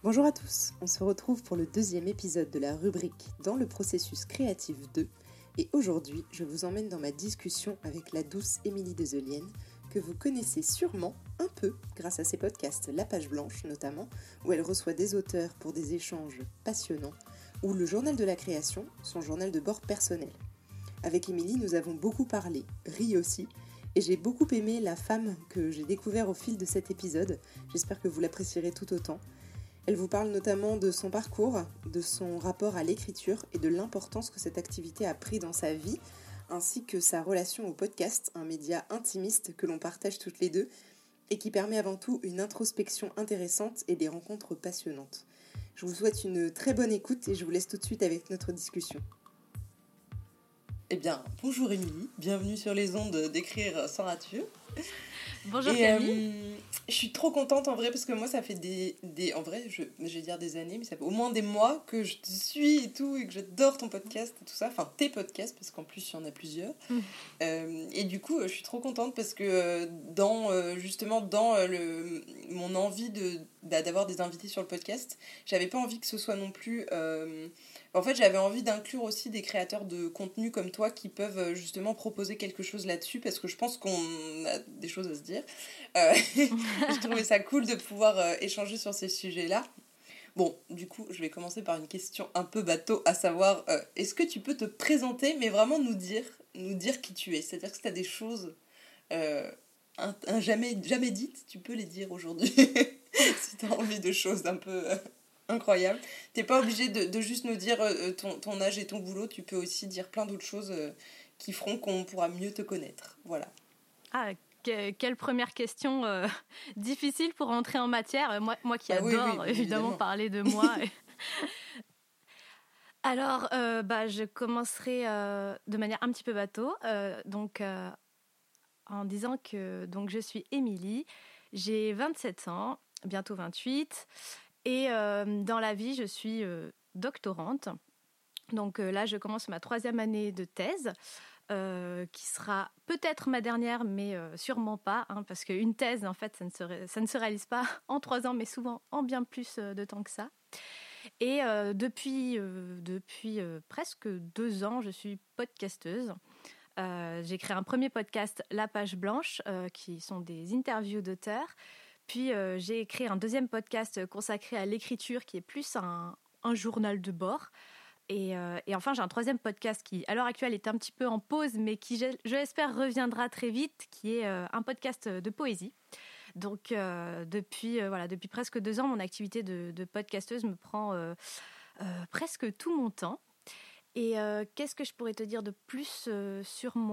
Bonjour à tous, on se retrouve pour le deuxième épisode de la rubrique Dans le processus créatif 2 et aujourd'hui je vous emmène dans ma discussion avec la douce Émilie Dezelienne que vous connaissez sûrement un peu grâce à ses podcasts La Page Blanche notamment où elle reçoit des auteurs pour des échanges passionnants ou le journal de la création, son journal de bord personnel. Avec Émilie nous avons beaucoup parlé, ri aussi et j'ai beaucoup aimé la femme que j'ai découvert au fil de cet épisode, j'espère que vous l'apprécierez tout autant. Elle vous parle notamment de son parcours, de son rapport à l'écriture et de l'importance que cette activité a pris dans sa vie, ainsi que sa relation au podcast, un média intimiste que l'on partage toutes les deux et qui permet avant tout une introspection intéressante et des rencontres passionnantes. Je vous souhaite une très bonne écoute et je vous laisse tout de suite avec notre discussion. Eh bien, bonjour Émilie, bienvenue sur les ondes d'Écrire sans rature. Bonjour Camille. Je suis trop contente en vrai parce que moi ça fait en vrai je vais dire des années mais ça fait au moins des mois que je te suis et tout et que j'adore ton podcast et tout ça, enfin tes podcasts parce qu'en plus il y en a plusieurs. Et du coup je suis trop contente parce que justement dans mon envie d'avoir des invités sur le podcast, j'avais pas envie que ce soit non plus en fait, j'avais envie d'inclure aussi des créateurs de contenu comme toi qui peuvent justement proposer quelque chose là-dessus parce que je pense qu'on a des choses à se dire. Je trouvais ça cool de pouvoir échanger sur ces sujets-là. Bon, du coup, je vais commencer par une question un peu bateau, à savoir, est-ce que tu peux te présenter, mais vraiment nous dire qui tu es ? C'est-à-dire que si tu as des choses jamais dites, tu peux les dire aujourd'hui. Si tu as envie de choses un peu... incroyable. T'es pas obligé de juste nous dire ton âge et ton boulot, tu peux aussi dire plein d'autres choses qui feront qu'on pourra mieux te connaître. Voilà. Ah, quelle première question difficile pour entrer en matière. Moi qui adore oui, évidemment parler de moi. Alors, je commencerai de manière un petit peu bateau. En disant que je suis Émilie, j'ai 27 ans, bientôt 28. Et dans la vie, je suis doctorante. Donc là, je commence ma 3e année de thèse, qui sera peut-être ma dernière, mais sûrement pas, parce qu'une thèse, en fait, ça ne se réalise pas en 3 ans, mais souvent en bien plus de temps que ça. Et depuis presque 2 ans, je suis podcasteuse. J'ai créé un premier podcast, La Page Blanche, qui sont des interviews d'auteurs. Puis j'ai créé un deuxième podcast consacré à l'écriture qui est plus un journal de bord. Et enfin, j'ai un 3e podcast qui, à l'heure actuelle, est un petit peu en pause, mais qui, je l'espère, reviendra très vite, qui est un podcast de poésie. Donc, depuis presque 2 ans, mon activité de podcasteuse me prend presque tout mon temps. Et qu'est-ce que je pourrais te dire de plus sur moi ?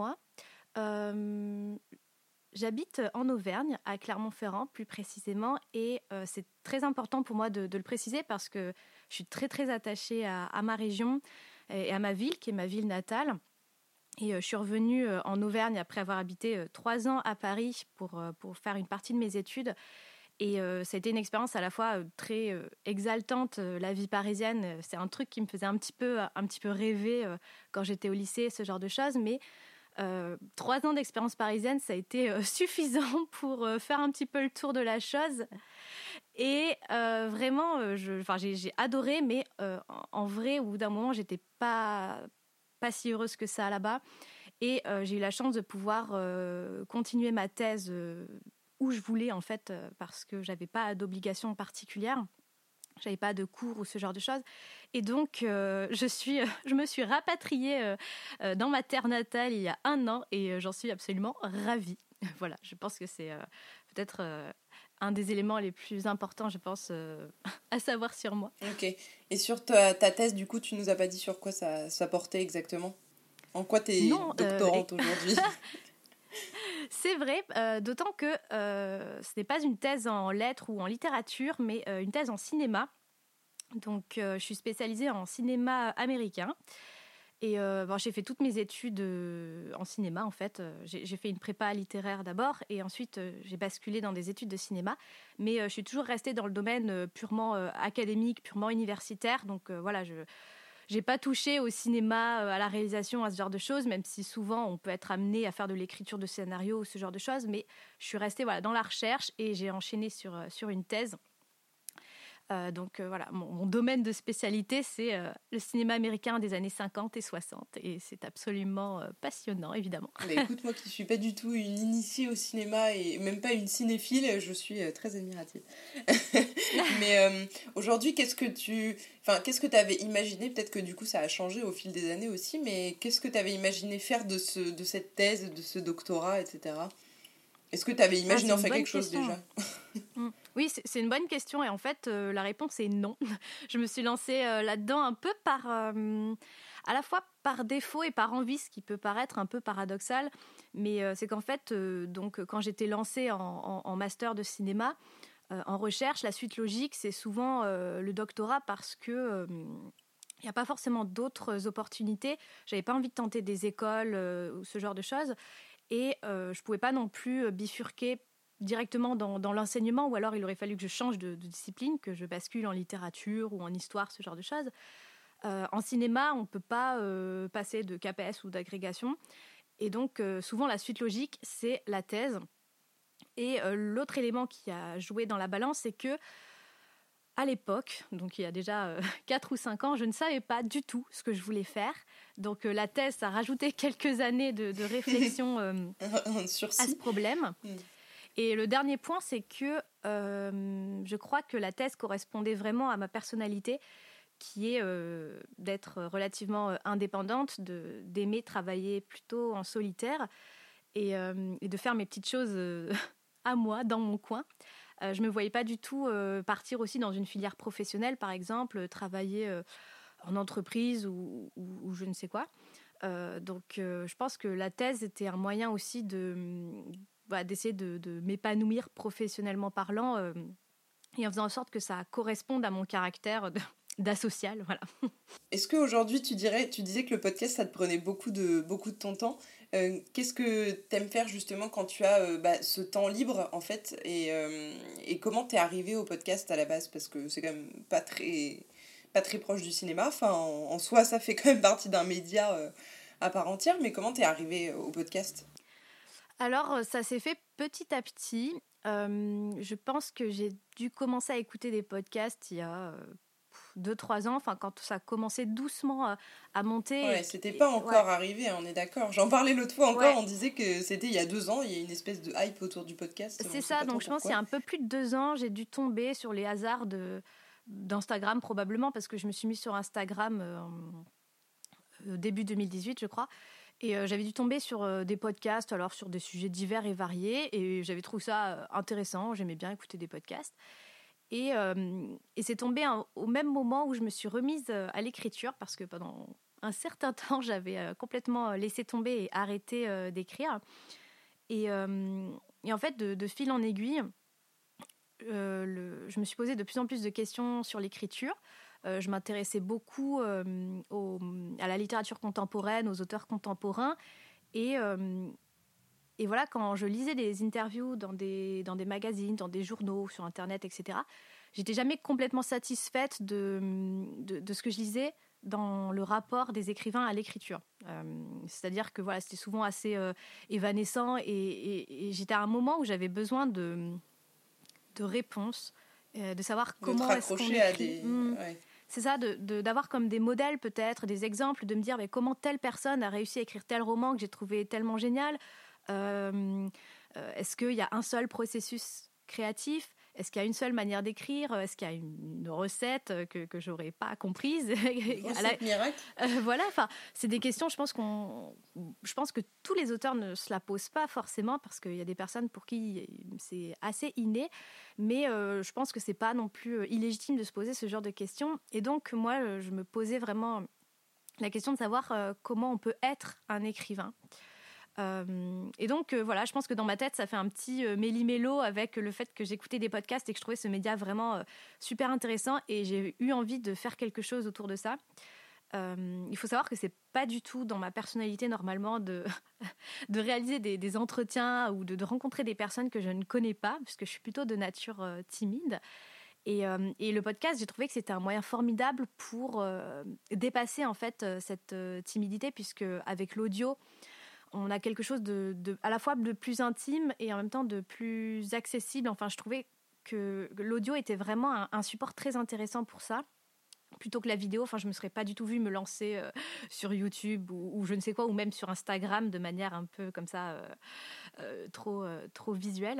J'habite en Auvergne, à Clermont-Ferrand plus précisément, et c'est très important pour moi de le préciser parce que je suis très très attachée à ma région et à ma ville, qui est ma ville natale. Et je suis revenue en Auvergne après avoir habité 3 ans à Paris pour faire une partie de mes études. Et ça a été une expérience à la fois très exaltante. La vie parisienne, c'est un truc qui me faisait un petit peu rêver quand j'étais au lycée, ce genre de choses, mais 3 ans d'expérience parisienne, ça a été suffisant pour faire un petit peu le tour de la chose. Et vraiment, j'ai adoré, mais en vrai, au bout d'un moment, j'étais pas si heureuse que ça là-bas. Et j'ai eu la chance de pouvoir continuer ma thèse où je voulais, en fait, parce que j'avais pas d'obligation particulière. J'avais pas de cours ou ce genre de choses. Et donc, je me suis rapatriée dans ma terre natale il y a 1 an et j'en suis absolument ravie. Voilà, je pense que c'est peut-être un des éléments les plus importants, je pense, à savoir sur moi. Ok. Et sur ta thèse, du coup, tu nous as pas dit sur quoi ça portait exactement ? En quoi t'es doctorante aujourd'hui ? C'est vrai, d'autant que ce n'est pas une thèse en lettres ou en littérature, mais une thèse en cinéma. Donc, je suis spécialisée en cinéma américain. Et j'ai fait toutes mes études en cinéma, en fait. J'ai fait une prépa littéraire d'abord, et ensuite, j'ai basculé dans des études de cinéma. Mais je suis toujours restée dans le domaine purement académique, purement universitaire. Donc, voilà, je n'ai pas touché au cinéma, à la réalisation, à ce genre de choses, même si souvent, on peut être amené à faire de l'écriture de scénario ou ce genre de choses. Mais je suis restée dans la recherche et j'ai enchaîné sur une thèse. Donc voilà, mon domaine de spécialité, c'est le cinéma américain des années 50 et 60. Et c'est absolument passionnant, évidemment. Mais écoute, moi qui suis pas du tout une initiée au cinéma et même pas une cinéphile, je suis très admirative. Mais aujourd'hui, qu'est-ce que tu avais imaginé? Peut-être que du coup ça a changé au fil des années aussi, mais qu'est-ce que tu avais imaginé faire de cette thèse, de ce doctorat, etc. Est-ce que tu avais imaginé en faire quelque chose déjà? Oui, c'est une bonne question et en fait, la réponse est non. Je me suis lancée là-dedans un peu à la fois par défaut et par envie, ce qui peut paraître un peu paradoxal, mais c'est qu'en fait, donc, quand j'étais lancée en master de cinéma, en recherche, la suite logique, c'est souvent le doctorat parce que il n'y a pas forcément d'autres opportunités. J'avais pas envie de tenter des écoles ou ce genre de choses. Et je ne pouvais pas non plus bifurquer directement dans l'enseignement, ou alors il aurait fallu que je change de discipline, que je bascule en littérature ou en histoire, ce genre de choses. En cinéma, on ne peut pas passer de KPS ou d'agrégation. Et donc, souvent, la suite logique, c'est la thèse. Et l'autre élément qui a joué dans la balance, c'est que à l'époque, donc il y a déjà 4 ou 5 ans, je ne savais pas du tout ce que je voulais faire. Donc la thèse, ça a rajouté quelques années de réflexion à ce problème. Et le dernier point, c'est que je crois que la thèse correspondait vraiment à ma personnalité, qui est d'être relativement indépendante, d'aimer travailler plutôt en solitaire et de faire mes petites choses à moi, dans mon coin. Je ne me voyais pas du tout partir aussi dans une filière professionnelle, par exemple, travailler en entreprise ou je ne sais quoi. Donc, je pense que la thèse était un moyen aussi d'essayer de m'épanouir professionnellement parlant et en faisant en sorte que ça corresponde à mon caractère d'asocial. Voilà. Est-ce qu'aujourd'hui, tu disais que le podcast, ça te prenait beaucoup de ton temps. Qu'est-ce que tu aimes faire justement quand tu as ce temps libre, en fait, et comment t'es arrivé au podcast à la base? Parce que c'est quand même pas très proche du cinéma. Enfin, en soi, ça fait quand même partie d'un média à part entière, mais comment t'es arrivé au podcast? Alors, ça s'est fait petit à petit. Je pense que j'ai dû commencer à écouter des podcasts il y a 2-3 ans, enfin quand ça a commencé doucement à monter. Ouais, c'était pas encore arrivé, on est d'accord. J'en parlais l'autre fois encore, on disait que c'était il y a 2 ans, il y a une espèce de hype autour du podcast. C'est ça, donc je pense qu'il y a un peu plus de 2 ans, j'ai dû tomber sur les hasards d'Instagram probablement, parce que je me suis mise sur Instagram début 2018, je crois. Et j'avais dû tomber sur des podcasts, alors sur des sujets divers et variés, et j'avais trouvé ça intéressant, j'aimais bien écouter des podcasts. Et c'est tombé au même moment où je me suis remise à l'écriture, parce que pendant un certain temps, j'avais complètement laissé tomber et arrêté d'écrire. Et en fait, de fil en aiguille, je me suis posé de plus en plus de questions sur l'écriture. Je m'intéressais beaucoup à la littérature contemporaine, aux auteurs contemporains. Et voilà, quand je lisais des interviews dans des magazines, dans des journaux, sur Internet, etc., j'étais jamais complètement satisfaite de ce que je lisais dans le rapport des écrivains à l'écriture. C'est-à-dire que voilà, c'était souvent assez évanescent et j'étais à un moment où j'avais besoin de réponses, de savoir comment est-ce qu'on écrit. Ouais. C'est ça, d'avoir comme des modèles peut-être, des exemples, de me dire mais comment telle personne a réussi à écrire tel roman que j'ai trouvé tellement génial. Est-ce qu'il y a un seul processus créatif? Est-ce qu'il y a une seule manière d'écrire? Est-ce qu'il y a une recette que j'aurais pas comprise? Une recette miracle? Voilà, enfin, c'est des questions, je pense que tous les auteurs ne se la posent pas forcément, parce qu'il y a des personnes pour qui c'est assez inné, mais je pense que c'est pas non plus illégitime de se poser ce genre de questions. Et donc, moi, je me posais vraiment la question de savoir comment on peut être un écrivain. Et donc voilà, je pense que dans ma tête ça fait un petit méli-mélo avec le fait que j'écoutais des podcasts et que je trouvais ce média vraiment super intéressant, et j'ai eu envie de faire quelque chose autour de ça. Il faut savoir que c'est pas du tout dans ma personnalité normalement de réaliser des entretiens ou de rencontrer des personnes que je ne connais pas, puisque je suis plutôt de nature timide. Et le podcast, j'ai trouvé que c'était un moyen formidable pour dépasser en fait cette timidité, puisque avec l'audio on a quelque chose à la fois de plus intime et en même temps de plus accessible. Enfin, je trouvais que l'audio était vraiment un support très intéressant pour ça, plutôt que la vidéo. Enfin, je me serais pas du tout vue me lancer sur YouTube ou je ne sais quoi, ou même sur Instagram de manière un peu comme ça, trop visuelle.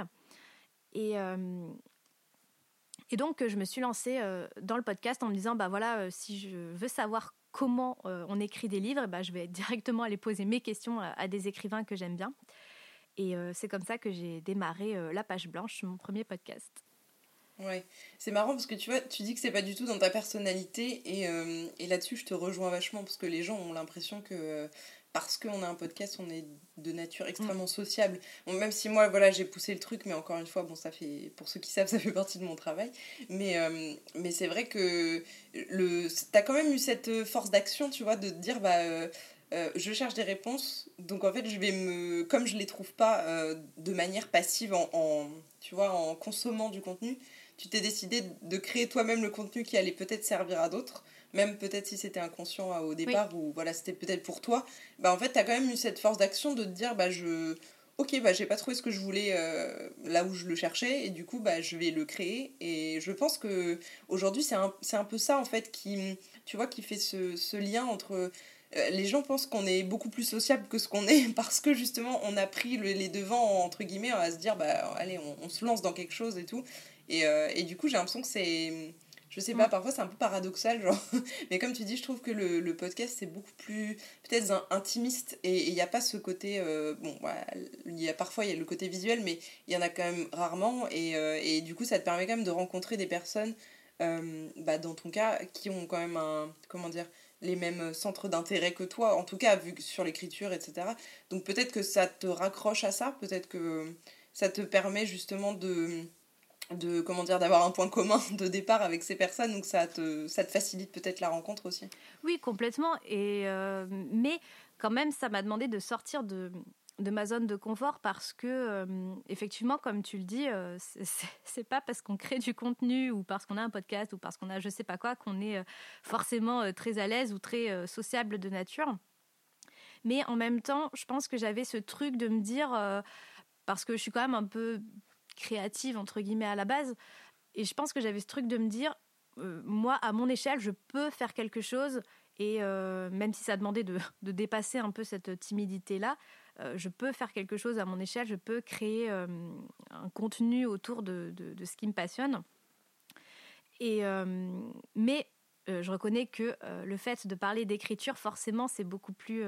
Et donc, je me suis lancée dans le podcast en me disant, bah voilà, si je veux savoir comment on écrit des livres, bah, je vais directement aller poser mes questions à des écrivains que j'aime bien. Et c'est comme ça que j'ai démarré La Page Blanche, mon premier podcast. Ouais, c'est marrant parce que tu vois, tu dis que c'est pas du tout dans ta personnalité et là-dessus je te rejoins vachement parce que les gens ont l'impression que parce qu'on a un podcast on est de nature extrêmement sociable. Bon, même si moi voilà j'ai poussé le truc mais encore une fois bon ça fait pour ceux qui savent ça fait partie de mon travail mais c'est vrai que t'as quand même eu cette force d'action tu vois de te dire je cherche des réponses donc en fait je vais comme je les trouve pas de manière passive tu vois en consommant du contenu tu t'es décidé de créer toi-même le contenu qui allait peut-être servir à d'autres, même peut-être si c'était inconscient au départ, ou voilà, c'était peut-être pour toi, bah en fait, t'as quand même eu cette force d'action de te dire, ok, j'ai pas trouvé ce que je voulais là où je le cherchais, et du coup, je vais le créer, et je pense que aujourd'hui c'est un peu ça, en fait, tu vois, qui fait ce lien entre... les gens pensent qu'on est beaucoup plus sociable que ce qu'on est parce que justement on a pris les devants entre guillemets à se dire allez on se lance dans quelque chose et tout et du coup, j'ai l'impression que c'est... Je sais pas, parfois c'est un peu paradoxal, genre. Mais comme tu dis, je trouve que le podcast, c'est beaucoup plus, peut-être intimiste. Et il n'y a pas ce côté... parfois, il y a le côté visuel, mais il y en a quand même rarement. Et du coup, ça te permet quand même de rencontrer des personnes, dans ton cas, qui ont quand même comment dire, les mêmes centres d'intérêt que toi. En tout cas, vu que sur l'écriture, etc. Donc peut-être que ça te raccroche à ça. Peut-être que ça te permet justement comment dire d'avoir un point commun de départ avec ces personnes donc ça te facilite peut-être la rencontre aussi. Oui, complètement mais quand même ça m'a demandé de sortir de ma zone de confort parce que effectivement comme tu le dis c'est pas parce qu'on crée du contenu ou parce qu'on a un podcast ou parce qu'on a je sais pas quoi qu'on est forcément très à l'aise ou très sociable de nature, mais en même temps je pense que j'avais ce truc de me dire parce que je suis quand même un peu créative entre guillemets à la base. Et je pense que j'avais ce truc de me dire, moi, à mon échelle, je peux faire quelque chose. Et même si ça demandait de dépasser un peu cette timidité-là, je peux faire quelque chose à mon échelle. Je peux créer un contenu autour de ce qui me passionne. Mais je reconnais que le fait de parler d'écriture, forcément, c'est beaucoup plus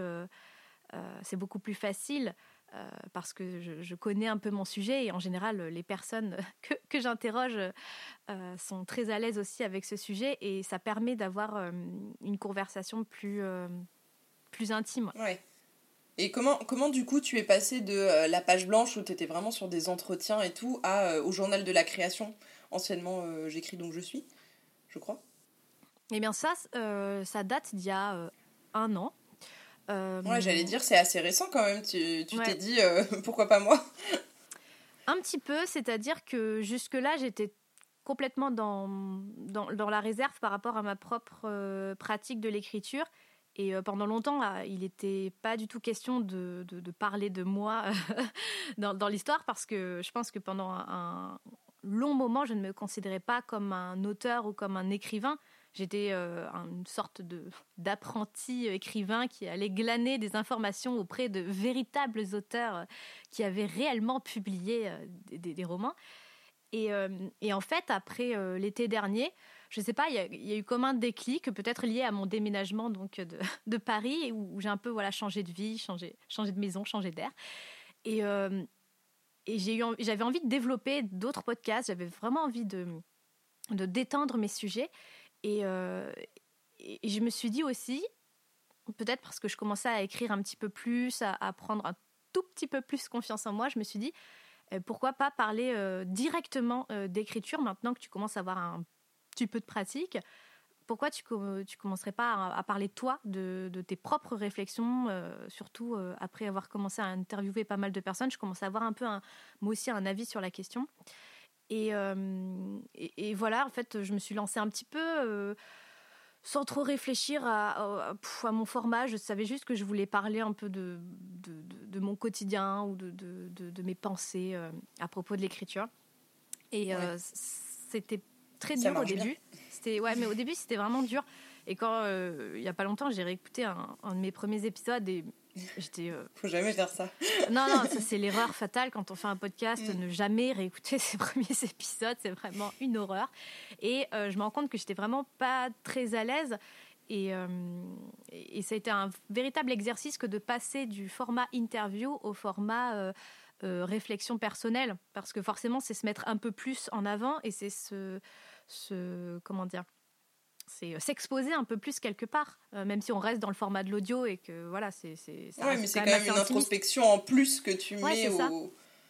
facile. Parce que je connais un peu mon sujet et en général les personnes que j'interroge sont très à l'aise aussi avec ce sujet et ça permet d'avoir une conversation plus intime. Ouais. Et comment du coup tu es passé de la page blanche où tu étais vraiment sur des entretiens et tout au journal de la création, anciennement j'écris donc je suis, je crois. Eh bien ça date d'il y a 1 an. Ouais, j'allais dire c'est assez récent quand même, tu ouais. T'es dit pourquoi pas moi. Un petit peu, c'est-à-dire que jusque-là j'étais complètement dans la réserve par rapport à ma propre pratique de l'écriture. Et pendant longtemps, il n'était pas du tout question de parler de moi dans l'histoire parce que je pense que pendant un long moment, je ne me considérais pas comme un auteur ou comme un écrivain. J'étais une sorte d'apprenti écrivain qui allait glaner des informations auprès de véritables auteurs qui avaient réellement publié des romans. Et en fait, après l'été dernier, je ne sais pas, il y a eu comme un déclic, peut-être lié à mon déménagement donc, de Paris, où j'ai un peu changé de vie, changé de maison, changé d'air. Et j'avais envie de développer d'autres podcasts, j'avais vraiment envie de d'étendre mes sujets. Et je me suis dit aussi, peut-être parce que je commençais à écrire un petit peu plus, à prendre un tout petit peu plus confiance en moi, je me suis dit, pourquoi pas parler directement d'écriture maintenant que tu commences à avoir un petit peu de pratique. Pourquoi tu commencerais pas à parler toi de tes propres réflexions, surtout après avoir commencé à interviewer pas mal de personnes, je commençais à avoir un peu moi aussi un avis sur la question. Et voilà, en fait, je me suis lancée un petit peu sans trop réfléchir à mon format. Je savais juste que je voulais parler un peu de mon quotidien ou de mes pensées à propos de l'écriture. Et Ouais. c'était très Ça dur au marche bien. début. Mais au début, c'était vraiment dur. Et quand, il y a pas longtemps, j'ai réécouté un de mes premiers épisodes et j'étais... Faut jamais faire ça. Non, non, ça c'est l'erreur fatale quand on fait un podcast, Mm. ne jamais réécouter ses premiers épisodes, c'est vraiment une horreur. Et je me rends compte que j'étais vraiment pas très à l'aise. Et, euh, et ça a été un véritable exercice que de passer du format interview au format réflexion personnelle. Parce que forcément, c'est se mettre un peu plus en avant et c'est comment dire, c'est s'exposer un peu plus quelque part, même si on reste dans le format de l'audio et que voilà, ça Ouais, mais reste c'est quand quand même même assez une intimiste. introspection en plus que tu Ouais, mets c'est ça.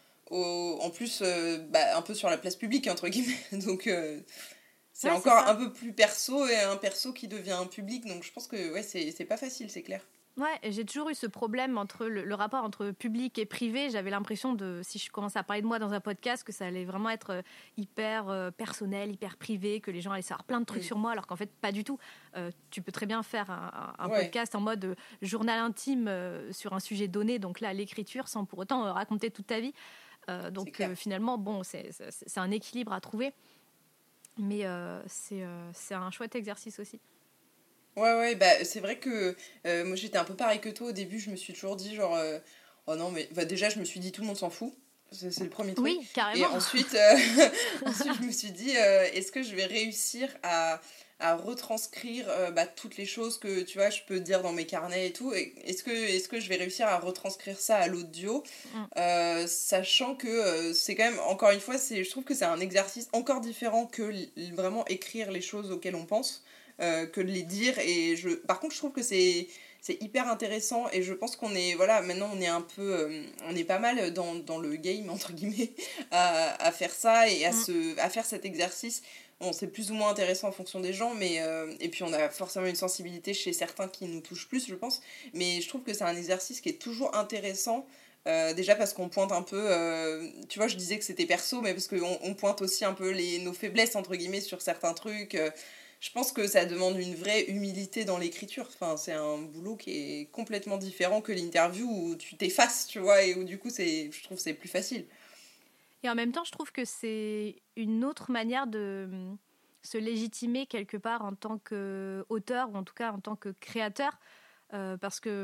en plus, un peu sur la place publique, entre guillemets. Donc, c'est Ouais, c'est encore ça. un peu plus perso et un perso qui devient un public. Donc, je pense que ouais, c'est pas facile, c'est clair. Ouais, et j'ai toujours eu ce problème entre le rapport entre public et privé. J'avais l'impression si je commençais à parler de moi dans un podcast, que ça allait vraiment être hyper personnel, hyper privé, que les gens allaient savoir plein de trucs Mm. sur moi, alors qu'en fait, pas du tout. Tu peux très bien faire un Ouais, podcast en mode journal intime sur un sujet donné, donc là, l'écriture, sans pour autant raconter toute ta vie. c'est clair. Finalement, bon, c'est un équilibre à trouver, mais c'est un chouette exercice aussi. Ouais, ouais, bah, c'est vrai que moi j'étais un peu pareil que toi au début, je me suis toujours dit genre, oh non, mais bah, déjà je me suis dit tout le monde s'en fout, c'est le premier truc. Oui, Et carrément. ensuite, ensuite je me suis dit, est-ce que je vais réussir à retranscrire toutes les choses que tu vois, je peux dire dans mes carnets et tout, et est-ce que je vais réussir à retranscrire ça à l'audio, Mm. sachant que c'est quand même, encore une fois, je trouve que c'est un exercice encore différent que vraiment écrire les choses auxquelles on pense. Que de les dire par contre je trouve que c'est hyper intéressant et je pense qu'on est voilà maintenant on est un peu on est pas mal dans le game entre guillemets à faire ça et Mm. à faire cet exercice. Bon, c'est plus ou moins intéressant en fonction des gens, mais et puis on a forcément une sensibilité chez certains qui nous touche plus, je pense, mais je trouve que c'est un exercice qui est toujours intéressant. Déjà parce qu'on pointe un peu, tu vois, je disais que c'était perso, mais parce qu'on pointe aussi un peu nos faiblesses, entre guillemets, sur certains trucs. Je pense que ça demande une vraie humilité dans l'écriture. Enfin, c'est un boulot qui est complètement différent que l'interview où tu t'effaces, tu vois, et où du coup, je trouve que c'est plus facile. Et en même temps, je trouve que c'est une autre manière de se légitimer quelque part en tant qu'auteur ou en tout cas en tant que créateur, parce que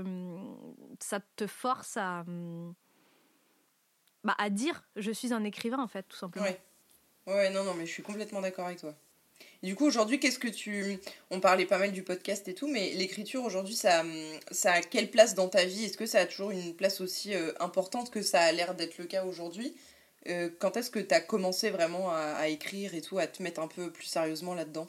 ça te force à dire je suis un écrivain en fait, tout simplement. Ouais, ouais, non, non, mais je suis complètement d'accord avec toi. Et du coup, aujourd'hui, On parlait pas mal du podcast et tout, mais l'écriture, aujourd'hui, ça a quelle place dans ta vie? Est-ce que ça a toujours une place aussi importante que ça a l'air d'être le cas aujourd'hui? Quand est-ce que tu as commencé vraiment à écrire et tout, à te mettre un peu plus sérieusement là-dedans?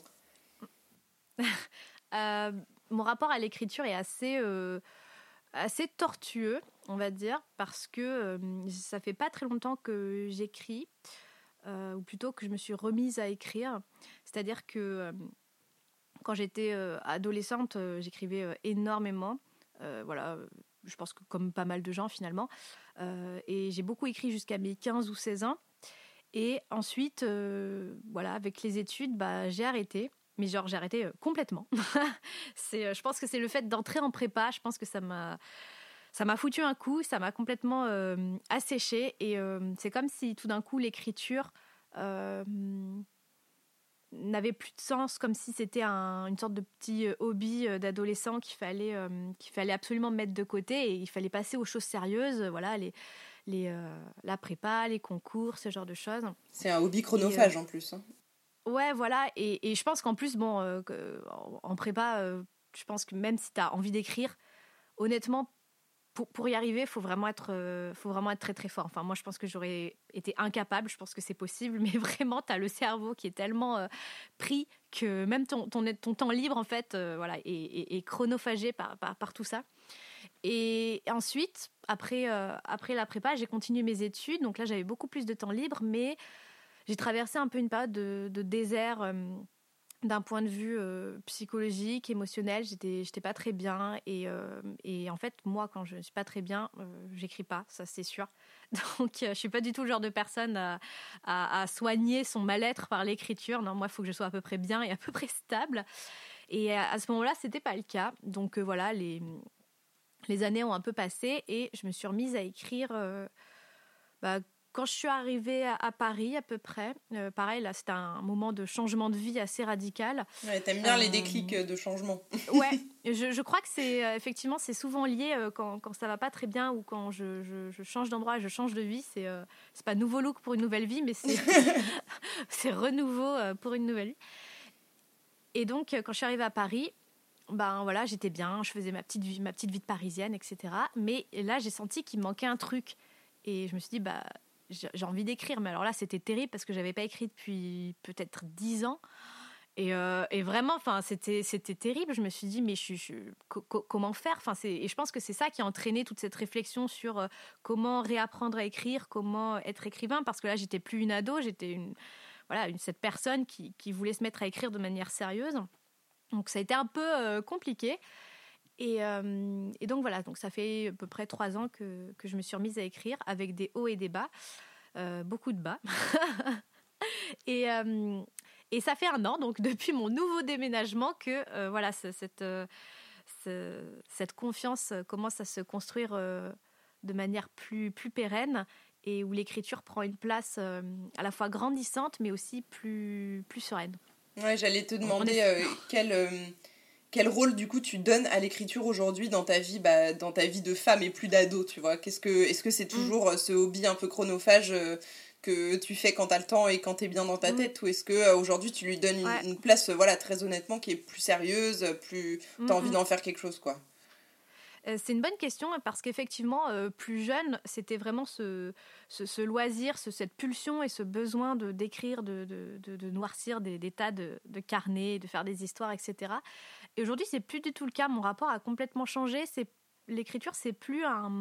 Euh, Mon rapport à l'écriture est assez tortueux, on va dire, parce que ça fait pas très longtemps que j'écris, ou plutôt que je me suis remise à écrire. C'est-à-dire que quand j'étais adolescente, j'écrivais énormément. Voilà, je pense que comme pas mal de gens finalement. Et j'ai beaucoup écrit jusqu'à mes 15 ou 16 ans. Et ensuite, voilà, avec les études, j'ai arrêté. Mais genre, j'ai arrêté complètement. Je pense que c'est le fait d'entrer en prépa. Je pense que ça m'a foutu un coup. Ça m'a complètement asséché. Et c'est comme si tout d'un coup, l'écriture euh, n'avait plus de sens, comme si c'était une sorte de petit hobby d'adolescent qu'il fallait absolument mettre de côté et il fallait passer aux choses sérieuses, voilà, la prépa, les concours, ce genre de choses. C'est un hobby Et chronophage en plus, hein. ouais, voilà, et je pense qu'en plus, bon, en prépa, je pense que même si tu as envie d'écrire, honnêtement, pour y arriver, faut vraiment être très très fort. Enfin, moi, je pense que j'aurais été incapable. Je pense que c'est possible, mais vraiment, tu as le cerveau qui est tellement pris que même ton temps libre, en fait, voilà, est chronophagé par tout ça. Et ensuite, après la prépa, j'ai continué mes études. Donc là, j'avais beaucoup plus de temps libre, mais j'ai traversé un peu une période de désert. D'un point de vue psychologique, émotionnel, j'étais pas très bien et en fait moi quand je ne suis pas très bien, j'écris pas, ça c'est sûr. Donc je suis pas du tout le genre de personne à soigner son mal-être par l'écriture. Non, moi il faut que je sois à peu près bien et à peu près stable. Et à ce moment-là, c'était pas le cas. Donc voilà, les années ont un peu passé et je me suis remise à écrire. Bah, quand je suis arrivée à Paris, à peu près, pareil, là, c'était un moment de changement de vie assez radical. Ouais, t'aimes bien les déclics de changement. Ouais, je crois que effectivement, c'est souvent lié quand ça va pas très bien ou quand je change d'endroit, je change de vie. C'est pas nouveau look pour une nouvelle vie, mais c'est renouveau pour une nouvelle vie. Et donc, quand je suis arrivée à Paris, ben voilà, j'étais bien, je faisais ma petite vie de parisienne, etc. Mais là, j'ai senti qu'il me manquait un truc. Et je me suis dit, bah, j'ai envie d'écrire. Mais alors là, c'était terrible parce que je n'avais pas écrit depuis peut-être 10 ans. Et vraiment, c'était terrible. Je me suis dit, mais comment faire, et je pense que c'est ça qui a entraîné toute cette réflexion sur comment réapprendre à écrire, comment être écrivain. Parce que là, j'étais plus une ado, j'étais cette personne qui voulait se mettre à écrire de manière sérieuse. Donc ça a été un peu compliqué. Et donc voilà, donc ça fait à peu près 3 ans que je me suis remise à écrire avec des hauts et des bas, beaucoup de bas. Et ça fait 1 an, donc depuis mon nouveau déménagement, que cette confiance commence à se construire de manière plus pérenne et où l'écriture prend une place à la fois grandissante mais aussi plus sereine. Ouais, j'allais te demander quel rôle du coup tu donnes à l'écriture aujourd'hui dans ta vie de femme et plus d'ado, tu vois. Est-ce que c'est toujours ce hobby un peu chronophage que tu fais quand t'as le temps et quand t'es bien dans ta tête, ou est-ce que aujourd'hui tu lui donnes une place, très honnêtement, qui est plus sérieuse, plus t'as envie d'en faire quelque chose, quoi? C'est une bonne question parce qu'effectivement, plus jeune, c'était vraiment ce loisir, cette pulsion et ce besoin d'écrire, de noircir des tas de carnets, de faire des histoires, etc. Et aujourd'hui, c'est plus du tout le cas. Mon rapport a complètement changé. L'écriture, c'est plus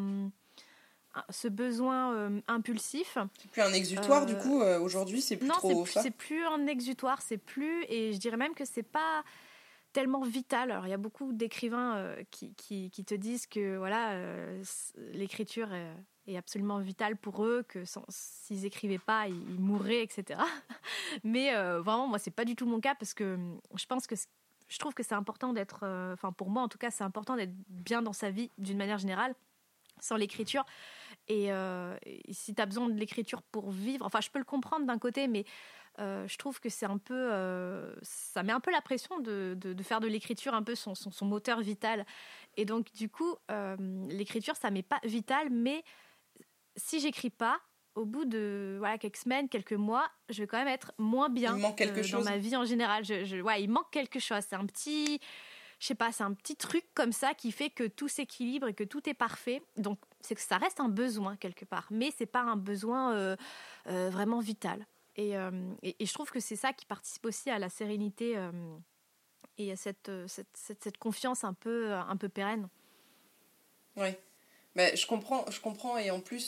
ce besoin impulsif. C'est plus un exutoire, du coup, aujourd'hui, c'est plus trop ça? Non, c'est plus un exutoire, et je dirais même que c'est pas tellement vital. Alors, il y a beaucoup d'écrivains qui te disent que l'écriture est absolument vitale pour eux, que s'ils n'écrivaient pas, ils mourraient, etc. Mais vraiment, moi, c'est pas du tout mon cas parce que je trouve que c'est important d'être... pour moi, en tout cas, c'est important d'être bien dans sa vie, d'une manière générale, sans l'écriture. Et si tu as besoin de l'écriture pour vivre... je peux le comprendre d'un côté, mais... je trouve que c'est un peu... ça met un peu la pression de faire de l'écriture un peu son moteur vital. Et donc, du coup, l'écriture, ça m'est pas vital, mais si j'écris pas, au bout de quelques semaines, quelques mois, je vais quand même être moins bien dans ma vie en général. Il manque quelque chose. C'est un petit... Je sais pas, c'est un petit truc comme ça qui fait que tout s'équilibre et que tout est parfait. Donc, c'est que ça reste un besoin quelque part, mais c'est pas un besoin vraiment vital. Et je trouve que c'est ça qui participe aussi à la sérénité et à cette confiance un peu pérenne. Ouais, je comprends, et en plus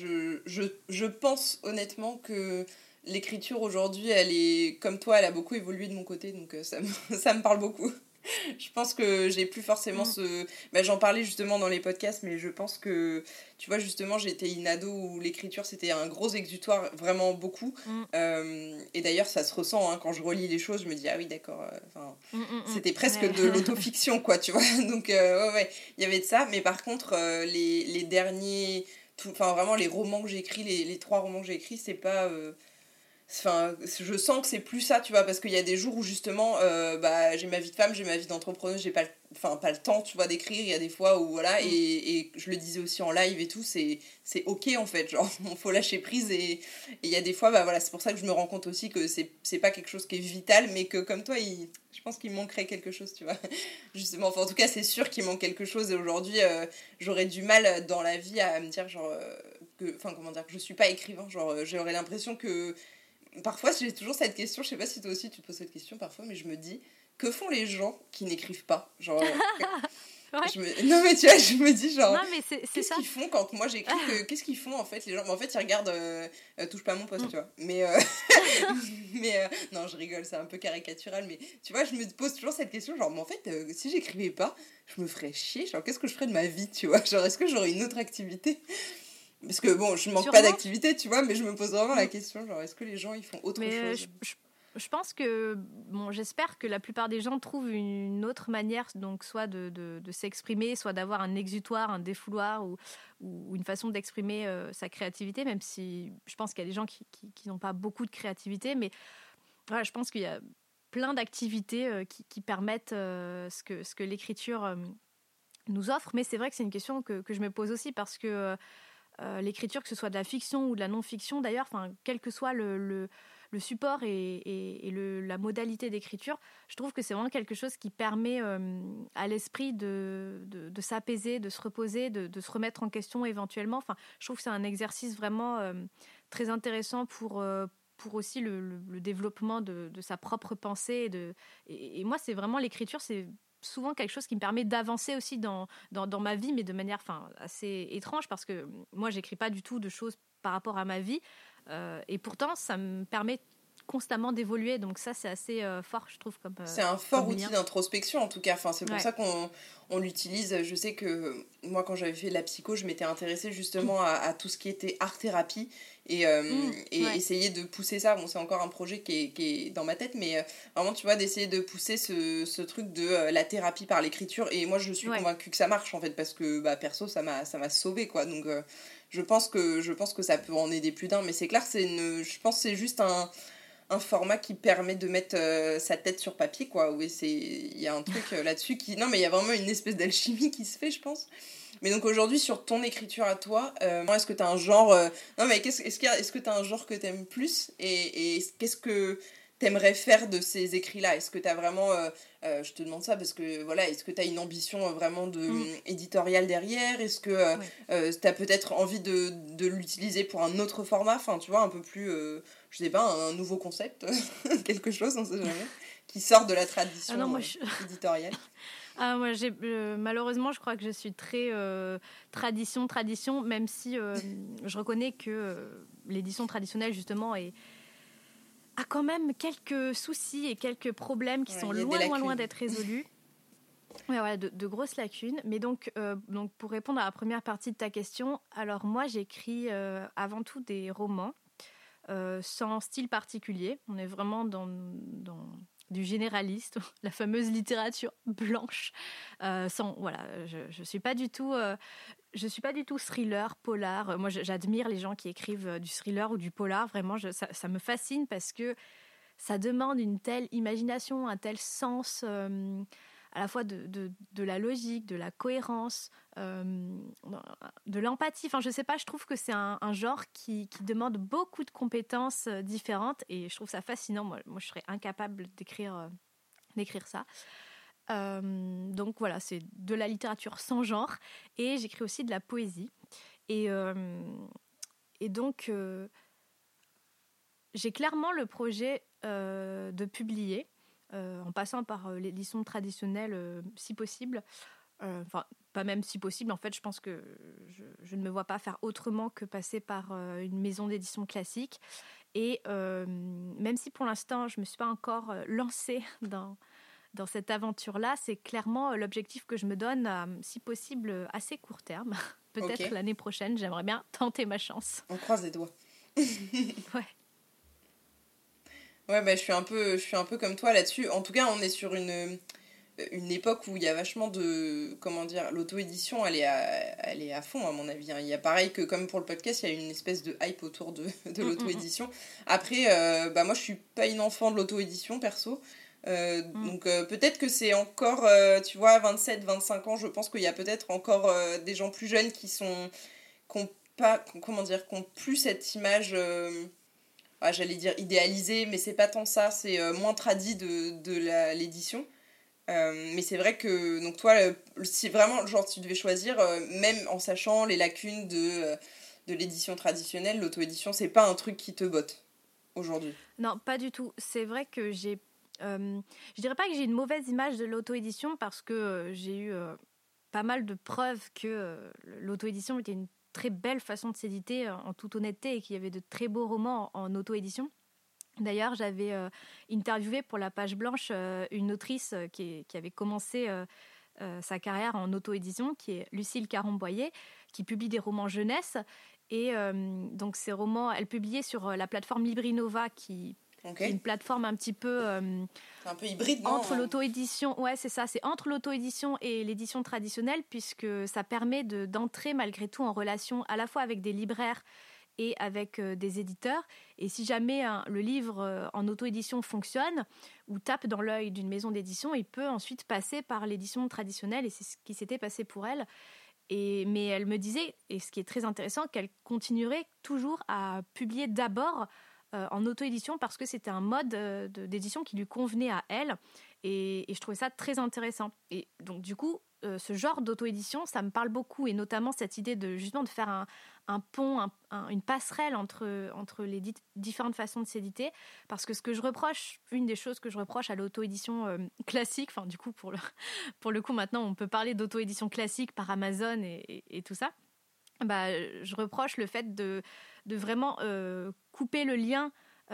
je pense honnêtement que l'écriture aujourd'hui, elle est comme toi, elle a beaucoup évolué de mon côté, donc ça me parle beaucoup. Je pense que j'ai plus forcément j'en parlais justement dans les podcasts, mais je pense que, tu vois, justement, j'étais une ado où l'écriture, c'était un gros exutoire, vraiment beaucoup. Et d'ailleurs, ça se ressent, quand je relis les choses, je me dis, ah oui, d'accord, c'était presque de l'autofiction, quoi, tu vois. Donc, il y avait de ça. Mais par contre, les derniers... vraiment, les romans que j'ai écrits, les 3 romans que j'ai écrits, c'est pas... je sens que c'est plus ça, tu vois, parce qu'il y a des jours où justement j'ai ma vie de femme, j'ai ma vie d'entrepreneuse, j'ai pas le temps, tu vois, d'écrire. Il y a des fois où et je le disais aussi en live et tout, c'est ok en fait, genre il faut lâcher prise, et il y a des fois c'est pour ça que je me rends compte aussi que c'est pas quelque chose qui est vital, mais que comme toi je pense qu'il manquerait quelque chose, tu vois, justement. En tout cas, c'est sûr qu'il manque quelque chose, et aujourd'hui j'aurais du mal dans la vie à me dire que je suis pas écrivain, j'aurais l'impression que... Parfois, j'ai toujours cette question, je sais pas si toi aussi tu te poses cette question parfois, mais je me dis, que font les gens qui n'écrivent pas ? Ouais. Non mais tu vois, je me dis non, mais qu'est-ce qu'ils font quand moi j'écris, qu'est-ce qu'ils font en fait les gens ? En fait, ils regardent touche pas à mon poste, tu vois. Mais non, je rigole, c'est un peu caricatural, mais tu vois, je me pose toujours cette question, mais en fait, si j'écrivais pas, je me ferais chier, qu'est-ce que je ferais de ma vie, tu vois ? Est-ce que j'aurais une autre activité ? Parce que je manque pas d'activité, tu vois, mais je me pose vraiment la question, est-ce que les gens ils font autre chose ? je pense que, j'espère que la plupart des gens trouvent une autre manière, donc soit de s'exprimer, soit d'avoir un exutoire, un défouloir ou une façon d'exprimer sa créativité, même si je pense qu'il y a des gens qui n'ont pas beaucoup de créativité, mais voilà, je pense qu'il y a plein d'activités qui permettent ce que l'écriture nous offre, mais c'est vrai que c'est une question que je me pose aussi parce que l'écriture, que ce soit de la fiction ou de la non-fiction d'ailleurs, quel que soit le support et la modalité d'écriture, je trouve que c'est vraiment quelque chose qui permet à l'esprit de s'apaiser, de se reposer, de se remettre en question éventuellement. Je trouve que c'est un exercice vraiment très intéressant pour aussi le développement de sa propre pensée. Et moi, c'est vraiment l'écriture, c'est souvent quelque chose qui me permet d'avancer aussi dans ma vie, mais de manière assez étrange, parce que moi, j'écris pas du tout de choses par rapport à ma vie, et pourtant, ça me permet constamment d'évoluer, donc ça, c'est assez fort, je trouve, c'est un fort comme outil lien. d'introspection, en tout cas. C'est pour ça qu'on l'utilise. Je sais que moi, quand j'avais fait de la psycho, je m'étais intéressée justement à tout ce qui était art-thérapie et essayer de pousser ça. Bon, c'est encore un projet qui est dans ma tête, mais vraiment, tu vois, d'essayer de pousser ce truc de la thérapie par l'écriture. Et moi, je suis convaincue que ça marche, en fait, parce que, perso, ça m'a sauvée, quoi. Donc, je pense que ça peut en aider plus d'un, mais c'est clair, je pense que c'est juste un format qui permet de mettre sa tête sur papier, quoi. Oui, il y a un truc là-dessus non, mais il y a vraiment une espèce d'alchimie qui se fait, je pense. Mais donc aujourd'hui, sur ton écriture à toi, est-ce que t'as un genre non, mais est-ce que t'as un genre que t'aimes plus, et qu'est-ce que t'aimerais faire de ces écrits-là? Est-ce que t'as vraiment je te demande ça parce que voilà, est-ce que t'as une ambition vraiment éditoriale derrière? Est-ce que t'as peut-être envie de l'utiliser pour un autre format, tu vois, un peu plus je sais pas, un nouveau concept quelque chose, on sait jamais, qui sort de la tradition éditoriale? Moi, malheureusement, je crois que je suis très tradition, même si je reconnais que l'édition traditionnelle, justement, a quand même quelques soucis et quelques problèmes qui sont loin d'être résolus. Ouais, de grosses lacunes. Mais donc, pour répondre à la première partie de ta question, alors moi, j'écris avant tout des romans sans style particulier. On est vraiment dans du généraliste, la fameuse littérature blanche. Je suis pas du tout thriller, polar. Moi, j'admire les gens qui écrivent du thriller ou du polar. Vraiment, ça me fascine parce que ça demande une telle imagination, un tel sens, à la fois de la logique, de la cohérence, de l'empathie. Je sais pas, je trouve que c'est un genre qui demande beaucoup de compétences différentes, et je trouve ça fascinant. Moi, je serais incapable d'écrire ça. Donc voilà, c'est de la littérature sans genre, et j'écris aussi de la poésie. Et donc, j'ai clairement le projet de publier, en passant par l'édition traditionnelle si possible. Pas même si possible, en fait, je pense que je ne me vois pas faire autrement que passer par une maison d'édition classique. Et même si pour l'instant, je ne me suis pas encore lancée dans cette aventure-là, c'est clairement l'objectif que je me donne, si possible, assez court terme. Peut-être l'année prochaine, j'aimerais bien tenter ma chance. On croise les doigts. Ouais. Ouais, je suis un peu comme toi là-dessus. En tout cas, on est sur une époque où il y a vachement de... Comment dire? L'auto-édition, elle est à fond, à mon avis. Il y a pareil que, comme pour le podcast, il y a une espèce de hype autour de l'auto-édition. Après, moi, je suis pas une enfant de l'auto-édition, perso. Donc, peut-être que c'est encore, tu vois, 27, 25 ans, je pense qu'il y a peut-être encore des gens plus jeunes qui ont plus cette image... j'allais dire idéalisé, mais c'est pas tant ça, c'est moins tradit de l'édition. Mais c'est vrai que, donc toi, si vraiment, genre, tu devais choisir, même en sachant les lacunes de l'édition traditionnelle, l'auto-édition, c'est pas un truc qui te botte aujourd'hui? Non, pas du tout. C'est vrai que je dirais pas que j'ai une mauvaise image de l'auto-édition, parce que j'ai eu pas mal de preuves que l'auto-édition était une très belle façon de s'éditer, en toute honnêteté, et qu'il y avait de très beaux romans en auto-édition. D'ailleurs, j'avais interviewé pour la page blanche une autrice qui avait commencé sa carrière en auto-édition, qui est Lucille Caron-Boyer, qui publie des romans jeunesse. Et donc ces romans, elle publiait sur la plateforme Librinova, qui Ok. Une plateforme un petit peu C'est un peu hybride, non? entre l'auto-édition, ouais c'est ça, c'est entre l'auto-édition et l'édition traditionnelle puisque ça permet d'entrer malgré tout en relation à la fois avec des libraires et avec des éditeurs. Et si jamais le livre en auto-édition fonctionne ou tape dans l'œil d'une maison d'édition, il peut ensuite passer par l'édition traditionnelle et c'est ce qui s'était passé pour elle. Mais elle me disait, et ce qui est très intéressant, qu'elle continuerait toujours à publier d'abord en auto-édition parce que c'était un mode d'édition qui lui convenait à elle. Et je trouvais ça très intéressant. Et donc, du coup, ce genre d'auto-édition, ça me parle beaucoup. Et notamment cette idée justement de faire un pont, une passerelle entre les différentes façons de s'éditer. Parce que une des choses que je reproche à l'auto-édition classique, enfin, du coup, pour le coup, maintenant, on peut parler d'auto-édition classique par Amazon et tout ça. Bah, je reproche le fait de vraiment couper le lien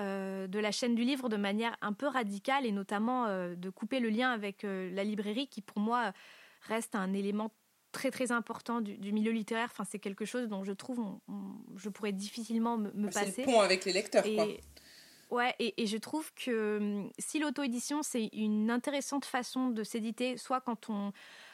de la chaîne du livre de manière un peu radicale et notamment de couper le lien avec la librairie qui pour moi reste un élément très très important du milieu littéraire. Enfin, c'est quelque chose dont je trouve je pourrais difficilement me passer. C'est le pont avec les lecteurs, quoi. Ouais, et je trouve que si l'auto-édition c'est une intéressante façon de s'éditer, soit quand on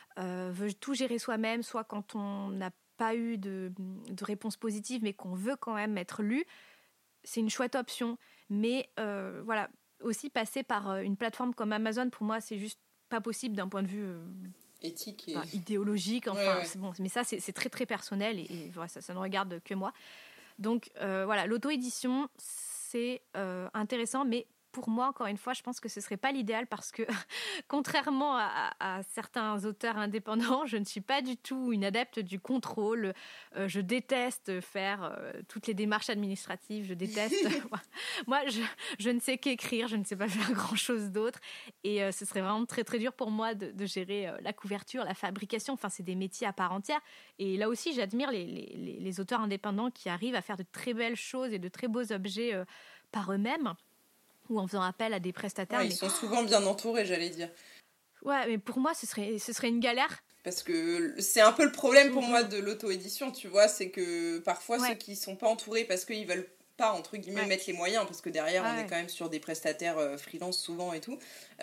veut tout gérer soi-même, soit quand on n'a pas eu de réponse positive mais qu'on veut quand même être lu, c'est une chouette option. Mais voilà, aussi passer par une plateforme comme Amazon, pour moi, c'est juste pas possible d'un point de vue éthique et idéologique. Enfin, ouais. C'est bon, mais ça, c'est très très personnel et voilà, ça ne regarde que moi. Donc voilà, l'auto-édition, c'est intéressant, mais pour moi, encore une fois, je pense que ce ne serait pas l'idéal parce que, contrairement à certains auteurs indépendants, je ne suis pas du tout une adepte du contrôle. Je déteste faire toutes les démarches administratives. Je déteste. Moi, je ne sais qu'écrire. Je ne sais pas faire grand-chose d'autre. Et ce serait vraiment très, très dur pour moi de gérer la couverture, la fabrication. Enfin, c'est des métiers à part entière. Et là aussi, j'admire les auteurs indépendants qui arrivent à faire de très belles choses et de très beaux objets par eux-mêmes, ou en faisant appel à des prestataires. Ouais, ils sont souvent bien entourés, j'allais dire. Ouais, mais pour moi, ce serait une galère. Parce que c'est un peu le problème pour moi de l'auto-édition, tu vois, c'est que parfois ceux qui sont pas entourés parce qu'ils veulent pas, entre guillemets, mettre les moyens, parce que derrière on est quand même sur des prestataires freelance souvent et tout,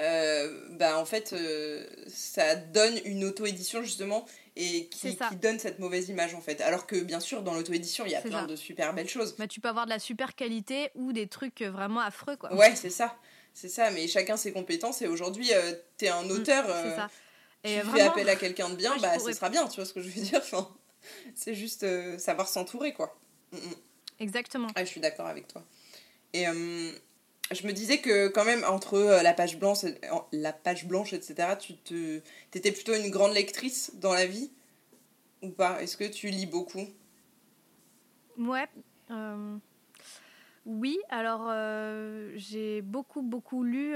en fait ça donne une auto-édition justement et qui donne cette mauvaise image en fait. Alors que bien sûr dans l'auto-édition il y a plein de super belles choses. Bah, tu peux avoir de la super qualité ou des trucs vraiment affreux quoi. Ouais, c'est ça, mais chacun ses compétences et aujourd'hui t'es un auteur, c'est ça. Et tu fais appel à quelqu'un de bien, ce sera bien, tu vois ce que je veux dire, enfin, c'est juste savoir s'entourer quoi. Exactement. Ah, je suis d'accord avec toi. Et je me disais que quand même entre la page blanche etc, t'étais plutôt une grande lectrice dans la vie ou pas? Est-ce que tu lis beaucoup? Ouais. Oui, alors j'ai beaucoup lu.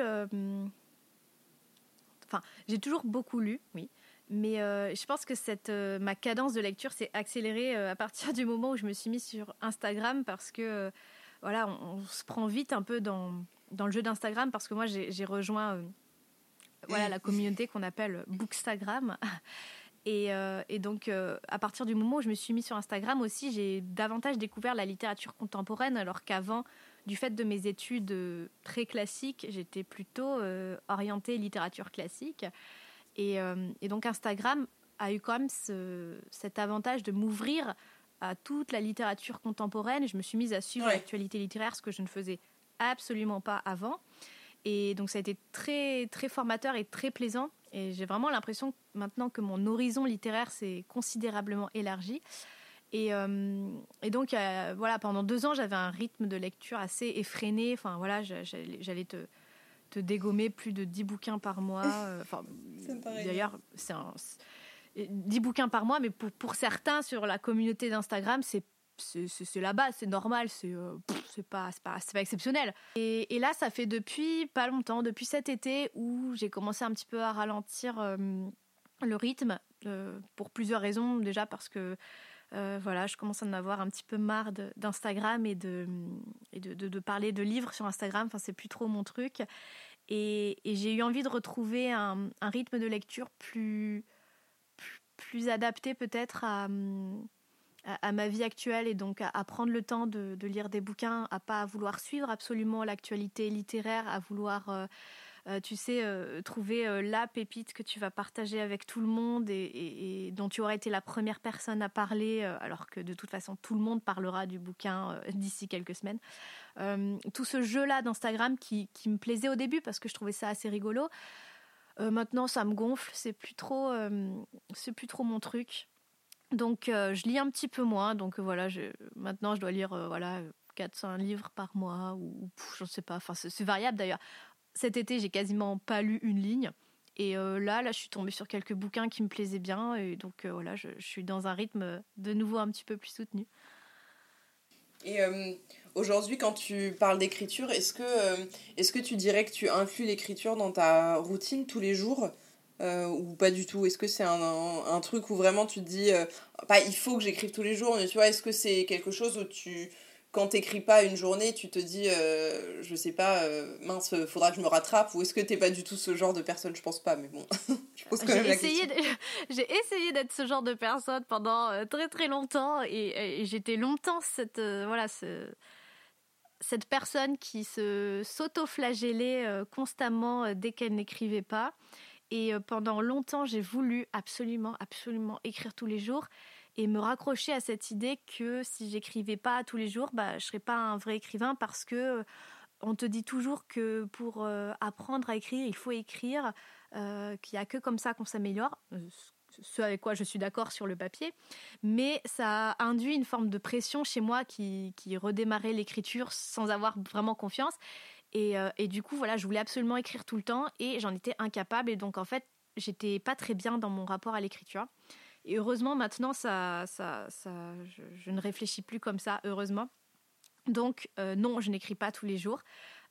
Enfin, j'ai toujours beaucoup lu, oui. Mais je pense que ma cadence de lecture s'est accélérée à partir du moment où je me suis mise sur Instagram parce que voilà, on se prend vite un peu dans le jeu d'Instagram parce que moi j'ai rejoint la communauté qu'on appelle Bookstagram. Et donc, à partir du moment où je me suis mise sur Instagram aussi, j'ai davantage découvert la littérature contemporaine, alors qu'avant, du fait de mes études très classiques, j'étais plutôt orientée littérature classique. Et donc, Instagram a eu quand même cet avantage de m'ouvrir à toute la littérature contemporaine. Je me suis mise à suivre l'actualité littéraire, ce que je ne faisais absolument pas avant. Et donc, ça a été très, très formateur et très plaisant. Et j'ai vraiment l'impression maintenant que mon horizon littéraire s'est considérablement élargi. Et donc, voilà, pendant 2 ans, j'avais un rythme de lecture assez effréné. Enfin, voilà, j'allais te dégommer plus de 10 bouquins par mois. D'ailleurs, 10 bouquins par mois, mais pour certains, sur la communauté d'Instagram, c'est la base, c'est normal, c'est pas exceptionnel. Et là, ça fait depuis pas longtemps, depuis cet été, où j'ai commencé un petit peu à ralentir le rythme, pour plusieurs raisons. Déjà parce que je commence à en avoir un petit peu marre d'Instagram et de parler de livres sur Instagram. Enfin, c'est plus trop mon truc. Et j'ai eu envie de retrouver un rythme de lecture plus adapté peut-être à ma vie actuelle et donc à prendre le temps de lire des bouquins, à pas vouloir suivre absolument l'actualité littéraire, à vouloir trouver la pépite que tu vas partager avec tout le monde et dont tu aurais été la première personne à parler, alors que de toute façon tout le monde parlera du bouquin d'ici quelques semaines. Tout ce jeu-là d'Instagram qui me plaisait au début parce que je trouvais ça assez rigolo, maintenant ça me gonfle, c'est plus trop mon truc. Donc je lis un petit peu moins, donc voilà, maintenant je dois lire 4-5 livres par mois ou je ne sais pas, enfin c'est variable d'ailleurs. Cet été, j'ai quasiment pas lu une ligne. Et là, je suis tombée sur quelques bouquins qui me plaisaient bien. Et donc, voilà, je suis dans un rythme de nouveau un petit peu plus soutenu. Et aujourd'hui, quand tu parles d'écriture, est-ce que tu dirais que tu inclus l'écriture dans ta routine tous les jours ou pas du tout? Est-ce que c'est un truc où vraiment tu te dis, pas il faut que j'écrive tous les jours, mais tu vois, est-ce que c'est quelque chose où quand t'écris pas une journée, tu te dis, je sais pas, mince, faudra que je me rattrape, ou est-ce que t'es pas du tout ce genre de personne? Je pense pas, mais bon, je pose quand même la question. J'ai essayé d'être ce genre de personne pendant très très longtemps et j'étais longtemps cette personne qui s'auto-flagellait constamment dès qu'elle n'écrivait pas. Et pendant longtemps, j'ai voulu absolument, absolument écrire tous les jours et me raccrocher à cette idée que si j'écrivais pas tous les jours, je serais pas un vrai écrivain parce que on te dit toujours que pour apprendre à écrire, il faut écrire, qu'il y a que comme ça qu'on s'améliore. Ce avec quoi je suis d'accord sur le papier, mais ça a induit une forme de pression chez moi qui redémarrait l'écriture sans avoir vraiment confiance. Et du coup, voilà, je voulais absolument écrire tout le temps et j'en étais incapable. Et donc, en fait, j'étais pas très bien dans mon rapport à l'écriture. Et heureusement, maintenant, je ne réfléchis plus comme ça, heureusement. Donc, non, je n'écris pas tous les jours.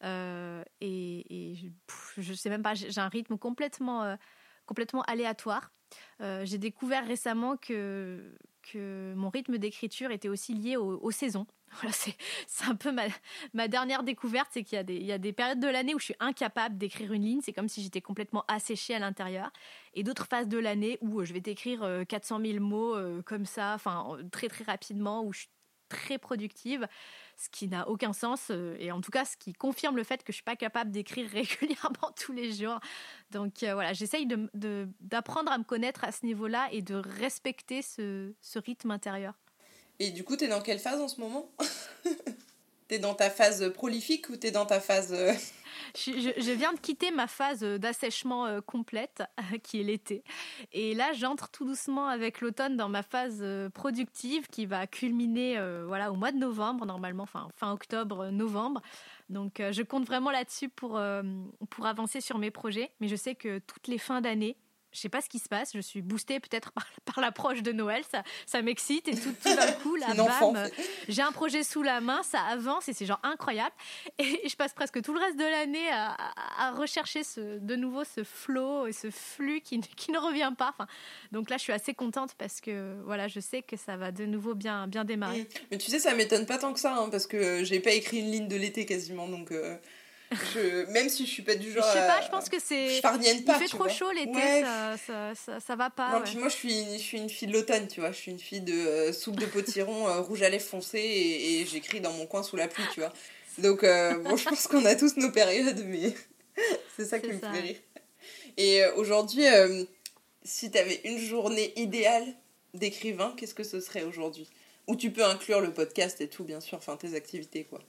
Et je sais même pas, j'ai un rythme complètement aléatoire. J'ai découvert récemment que mon rythme d'écriture était aussi lié aux saisons. Voilà, c'est un peu ma dernière découverte, c'est qu'il y a des périodes de l'année où je suis incapable d'écrire une ligne, c'est comme si j'étais complètement asséchée à l'intérieur, et d'autres phases de l'année où je vais t'écrire 400 000 mots comme ça, enfin très très rapidement, où je suis très productive, ce qui n'a aucun sens, et en tout cas ce qui confirme le fait que je suis pas capable d'écrire régulièrement tous les jours. Donc voilà, j'essaye d'apprendre à me connaître à ce niveau-là et de respecter ce rythme intérieur. Et du coup, t'es dans quelle phase en ce moment? T'es dans ta phase prolifique ou t'es dans ta phase... Je viens de quitter ma phase d'assèchement complète, qui est l'été. Et là, j'entre tout doucement avec l'automne dans ma phase productive qui va culminer au mois de novembre, normalement, fin octobre, novembre. Donc, je compte vraiment là-dessus pour avancer sur mes projets. Mais je sais que toutes les fins d'année, je sais pas ce qui se passe, je suis boostée peut-être par l'approche de Noël, ça m'excite et tout d'un coup, là, bam, j'ai un projet sous la main, ça avance et c'est genre incroyable. Et je passe presque tout le reste de l'année à rechercher de nouveau ce flow et ce flux qui ne revient pas. Enfin, donc là, je suis assez contente parce que voilà, je sais que ça va de nouveau bien démarrer. Mais tu sais, ça m'étonne pas tant que ça, hein, parce que j'ai pas écrit une ligne de l'été quasiment, donc... même si je suis pas du genre. Je sais pas, je pense que c'est. Je farnienne pas. Il fait trop chaud l'été, ouais. ça va pas. Non, ouais. puis moi je suis une fille de l'automne, tu vois. Je suis une fille de soupe de potiron, rouge à lèvres foncé et j'écris dans mon coin sous la pluie, tu vois. Donc bon, je pense qu'on a tous nos périodes, mais c'est ça qui me fait rire. Et aujourd'hui, si t'avais une journée idéale d'écrivain, qu'est-ce que ce serait aujourd'hui? Où tu peux inclure le podcast et tout, bien sûr, enfin tes activités, quoi.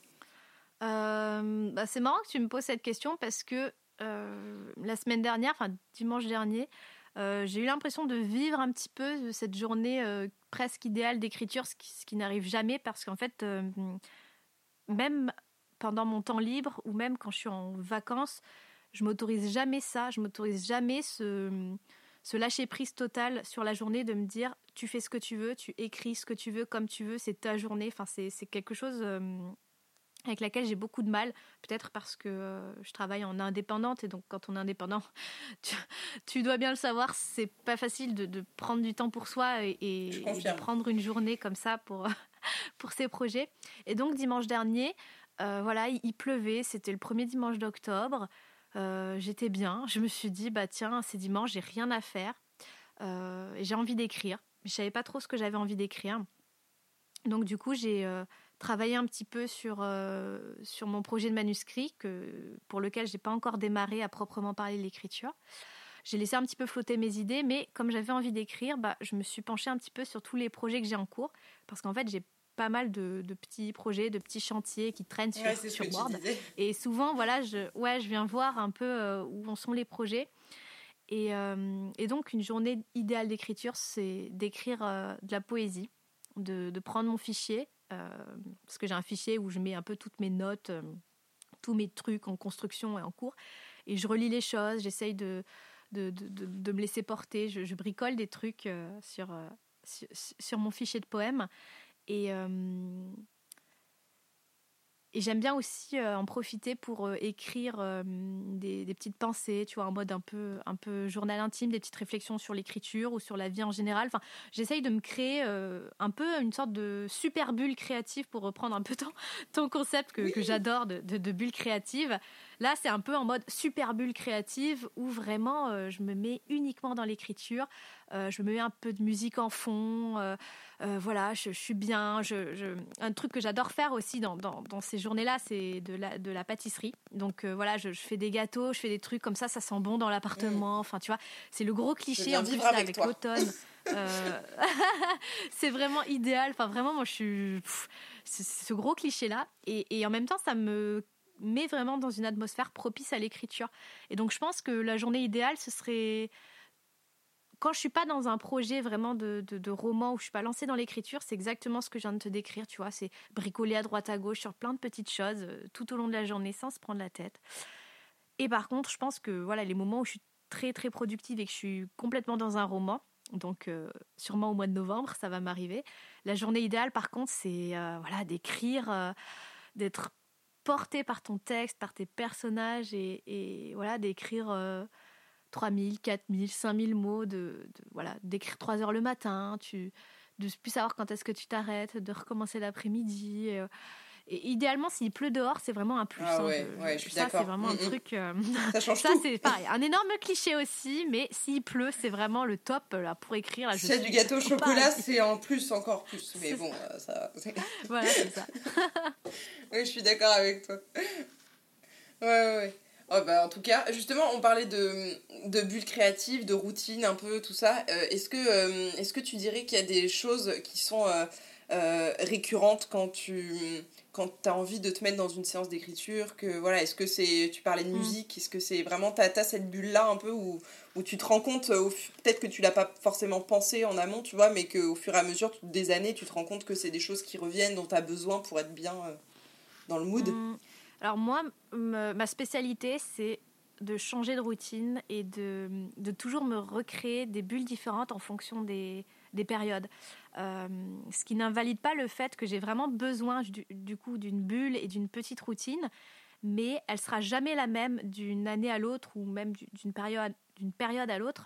C'est marrant que tu me poses cette question parce que la semaine dernière, dimanche dernier, j'ai eu l'impression de vivre un petit peu cette journée presque idéale d'écriture, ce qui n'arrive jamais parce qu'en fait, même pendant mon temps libre ou même quand je suis en vacances, je m'autorise jamais ça, je m'autorise jamais ce lâcher prise total sur la journée de me dire tu fais ce que tu veux, tu écris ce que tu veux comme tu veux, c'est ta journée, enfin c'est quelque chose avec laquelle j'ai beaucoup de mal, peut-être parce que je travaille en indépendante et donc quand on est indépendant, tu dois bien le savoir, c'est pas facile de prendre du temps pour soi et de prendre une journée comme ça pour ses projets. Et donc dimanche dernier, il pleuvait, c'était le premier dimanche d'octobre, j'étais bien, je me suis dit tiens, c'est dimanche, j'ai rien à faire et j'ai envie d'écrire, mais je savais pas trop ce que j'avais envie d'écrire. Donc du coup, j'ai travaillé un petit peu sur mon projet de manuscrit pour lequel je n'ai pas encore démarré à proprement parler l'écriture. J'ai laissé un petit peu flotter mes idées, mais comme j'avais envie d'écrire, je me suis penchée un petit peu sur tous les projets que j'ai en cours, parce qu'en fait, j'ai pas mal de petits projets, de petits chantiers qui traînent sur Word. Et souvent, voilà, je viens voir un peu où en sont les projets. Et donc, une journée idéale d'écriture, c'est d'écrire de la poésie, de prendre mon fichier, parce que j'ai un fichier où je mets un peu toutes mes notes, tous mes trucs en construction et en cours, et je relis les choses, j'essaye de me laisser porter, je bricole des trucs sur mon fichier de poèmes, et j'aime bien aussi en profiter pour écrire des petites pensées, tu vois, en mode un peu journal intime, des petites réflexions sur l'écriture ou sur la vie en général. Enfin, j'essaye de me créer un peu une sorte de super bulle créative, pour reprendre un peu ton concept que j'adore de bulle créative. Là, c'est un peu en mode super bulle créative où vraiment je me mets uniquement dans l'écriture. Je me mets un peu de musique en fond. Voilà, je suis bien. Un truc que j'adore faire aussi dans ces journées-là, c'est de la pâtisserie. Donc voilà, je fais des gâteaux, je fais des trucs comme ça sent bon dans l'appartement. Enfin, tu vois, c'est le gros cliché en plus là, avec l'automne. C'est vraiment idéal. Enfin, vraiment, moi, c'est ce gros cliché-là. Et en même temps, ça me met vraiment dans une atmosphère propice à l'écriture. Et donc, je pense que la journée idéale, ce serait... Quand je suis pas dans un projet vraiment de roman, où je suis pas lancée dans l'écriture, c'est exactement ce que je viens de te décrire, tu vois, c'est bricoler à droite à gauche sur plein de petites choses tout au long de la journée sans se prendre la tête. Et par contre, je pense que voilà, les moments où je suis très très productive et que je suis complètement dans un roman, donc sûrement au mois de novembre, ça va m'arriver. La journée idéale, par contre, c'est voilà, d'écrire, d'être porté par ton texte, par tes personnages et voilà, d'écrire 3000, 4000, 5000 mots, voilà, d'écrire 3 heures le matin, de plus savoir quand est-ce que tu t'arrêtes, de recommencer l'après-midi. Et idéalement, s'il pleut dehors, c'est vraiment un plus. Ah ouais, je suis d'accord. Ça, c'est vraiment un truc... Ça change ça, tout. c'est pareil. Un énorme cliché aussi, mais s'il pleut, c'est vraiment le top là, pour écrire. Là, s'il y a du gâteau au chocolat, c'est en plus, encore plus. Mais bon, ça... Voilà, c'est ça. Oui, je suis d'accord avec toi. Ouais. Oh, en tout cas, justement, on parlait de bulles créatives, de routine, un peu, tout ça. Est-ce que tu dirais qu'il y a des choses qui sont récurrentes quand t'as envie de te mettre dans une séance d'écriture, que voilà, est-ce que c'est, tu parlais de musique, est-ce que c'est vraiment t'as cette bulle-là un peu où tu te rends compte, peut-être que tu l'as pas forcément pensé en amont, tu vois, mais qu'au fur et à mesure des années, tu te rends compte que c'est des choses qui reviennent, dont t'as besoin pour être bien dans le mood. Alors moi, ma spécialité, c'est de changer de routine et de toujours me recréer des bulles différentes en fonction des périodes. Ce qui n'invalide pas le fait que j'ai vraiment besoin du coup d'une bulle et d'une petite routine, mais elle sera jamais la même d'une année à l'autre ou même d'une période à l'autre.